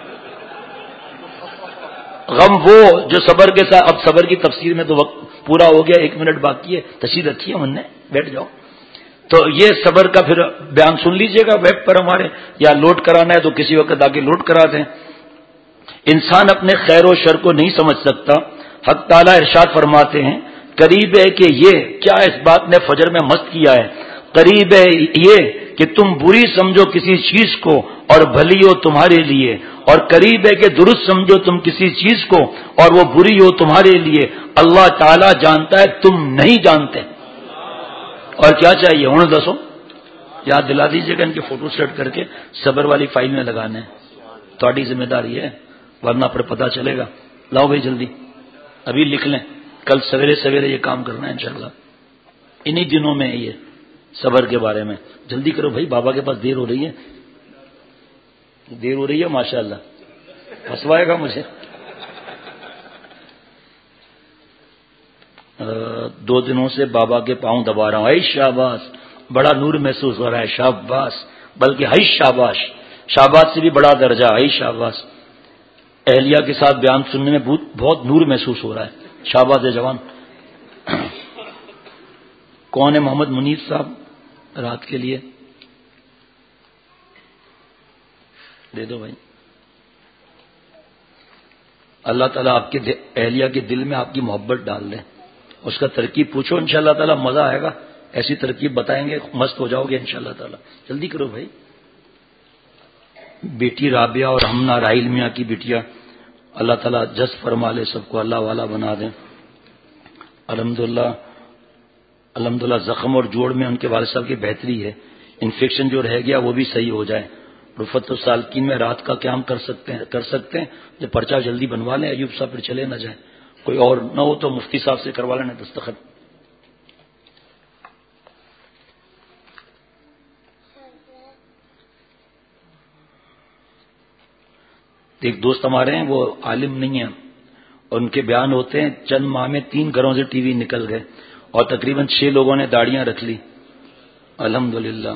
غم وہ جو صبر کے ساتھ، اب صبر کی تفسیر میں تو وقت پورا ہو گیا، ایک منٹ باقی ہے، تشریف رکھیے من نے، بیٹھ جاؤ۔ تو یہ صبر کا پھر بیان سن لیجئے گا ویب پر ہمارے، یا لوڈ کرانا ہے تو کسی وقت آگے لوڈ کرا دیں۔ انسان اپنے خیر و شر کو نہیں سمجھ سکتا، حق تعالیٰ ارشاد فرماتے ہیں قریب ہے کہ یہ کیا اس بات نے فجر میں مست کیا ہے، قریب ہے یہ کہ تم بری سمجھو کسی چیز کو اور بھلی ہو تمہارے لیے، اور قریب ہے کہ درست سمجھو تم کسی چیز کو اور وہ بری ہو تمہارے لیے، اللہ تعالیٰ جانتا ہے تم نہیں جانتے۔ اور کیا چاہیے انہوں نے دسو، یاد دلا دیجیے گا، ان کے فوٹو سیٹ کر کے صبر والی فائل میں لگانے ہیں، تھوڑی ذمہ داری ہے، ورنہ پر پتہ چلے گا۔ لاؤ بھائی جلدی ابھی لکھ لیں، کل سویرے سویرے یہ کام کرنا ہے انشاءاللہ، انہی دنوں میں یہ صبر کے بارے میں جلدی کرو بھائی، بابا کے پاس دیر ہو رہی ہے، دیر ہو رہی ہے ماشاءاللہ، پھنسوائے گا مجھے۔ دو دنوں سے بابا کے پاؤں دبا رہا ہوں، اے شاباش، بڑا نور محسوس ہو رہا ہے، شاباش، بلکہ ہے شاباش، شاباش سے بھی بڑا درجہ، ہے شاباش۔ اہلیہ کے ساتھ بیان سننے میں بہت نور محسوس ہو رہا ہے، شاباش ہے جوان۔ کون ہے محمد منیر صاحب رات کے لیے؟ دے دو بھائی۔ اللہ تعالیٰ آپ کے اہلیہ کے دل میں آپ کی محبت ڈال دے، اس کا ترکیب پوچھو، انشاءاللہ تعالیٰ مزہ آئے گا، ایسی ترکیب بتائیں گے مست ہو جاؤ گے انشاءاللہ تعالیٰ۔ جلدی کرو بھائی۔ بیٹی رابعہ اور ہمنا راحیل میاں کی بیٹیا، اللہ تعالیٰ جس فرما لے، سب کو اللہ والا بنا دیں۔ الحمدللہ الحمدللہ زخم اور جوڑ میں ان کے والد صاحب کی بہتری ہے، انفیکشن جو رہ گیا وہ بھی صحیح ہو جائے۔ رفت السالکین میں رات کا قیام کر سکتے ہیں کر سکتے ہیں جو پرچہ جلدی بنوا لیں، ایوب صاحب پھر چلے نہ جائیں، کوئی اور نہ ہو تو مفتی صاحب سے کروا لینا دستخط۔ ایک دوست ہمارے ہیں، وہ عالم نہیں ہیں، ان کے بیان ہوتے ہیں چند ماہ میں تین گھروں سے ٹی وی نکل گئے اور تقریباً چھ لوگوں نے داڑیاں رکھ لی، الحمدللہ۔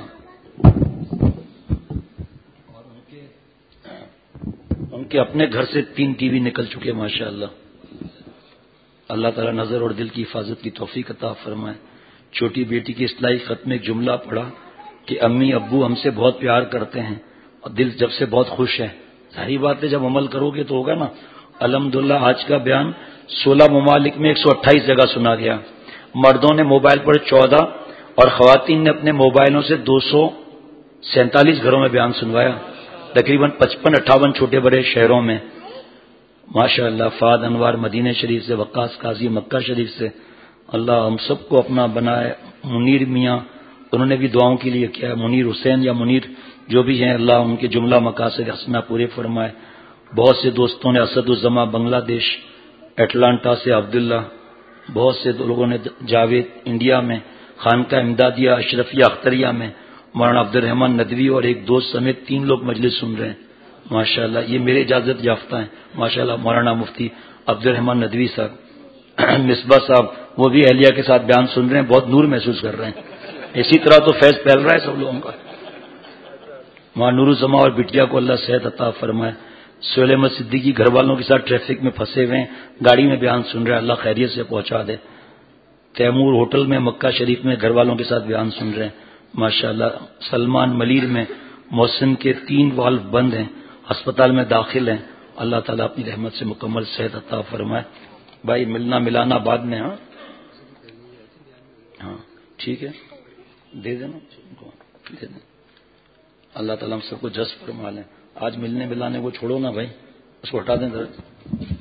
اور ان کے ان کے اپنے گھر سے تین ٹی وی نکل چکے ماشاءاللہ۔ اللہ تعالیٰ نظر اور دل کی حفاظت کی توفیق عطا فرمائے۔ چھوٹی بیٹی کی اصلاحی خط میں ایک جملہ پڑھا کہ امی ابو ہم سے بہت پیار کرتے ہیں اور دل جب سے بہت خوش ہے۔ ظاہری بات ہے جب عمل کرو گے تو ہوگا نا۔ الحمدللہ آج کا بیان سولہ ممالک میں ایک سو اٹھائیس جگہ سنا گیا۔ مردوں نے موبائل پر چودہ اور خواتین نے اپنے موبائلوں سے دو سو سینتالیس گھروں میں بیان سنوایا، تقریباً پچپن اٹھاون چھوٹے بڑے شہروں میں ماشاء اللہ۔ فاد انوار مدینہ شریف سے، وقاص قاضی مکہ شریف سے، اللہ ہم سب کو اپنا بنائے۔ منیر میاں انہوں نے بھی دعاؤں کے لیے کیا ہے، منیر حسین یا منیر جو بھی ہیں، اللہ ان کے جملہ مقاصد حسنہ پورے فرمائے۔ بہت سے دوستوں نے اسد الزما بنگلہ دیش، اٹلانٹا سے عبداللہ، بہت سے لوگوں نے جاوید انڈیا میں، خانقاہ امدادیہ اشرفیہ اختریہ میں مولانا عبد الرحمن ندوی اور ایک دوست سمیت تین لوگ مجلس سن رہے ہیں ماشاءاللہ۔ یہ میرے اجازت یافتہ ہیں ماشاءاللہ، مولانا مفتی عبد الرحمن ندوی صاحب، مصباح صاحب وہ بھی اہلیہ کے ساتھ بیان سن رہے ہیں، بہت نور محسوس کر رہے ہیں۔ اسی طرح تو فیض پھیل رہا ہے سب لوگوں کا۔ ماں نور الزما اور بٹیا کو اللہ صحت عطا فرمائے۔ سہیل احمد صدیقی گھر والوں کے ساتھ ٹریفک میں پھنسے ہوئے ہیں، گاڑی میں بیان سن رہے ہیں، اللہ خیریت سے پہنچا دے۔ تیمور ہوٹل میں مکہ شریف میں گھر والوں کے ساتھ بیان سن رہے ہیں ماشاءاللہ۔ سلمان ملیر میں محسن کے تین والو بند ہیں، ہسپتال میں داخل ہیں، اللہ تعالیٰ اپنی رحمت سے مکمل صحت عطا فرمائے. بھائی ملنا ملانا بعد میں. ہاں ہاں ٹھیک ہے، دے دینا دے دینا. اللہ تعالیٰ ہم سب کو جذب فرما لیں. آج ملنے ملانے کو چھوڑو نا بھائی، اس کو ہٹا دیں ذرا.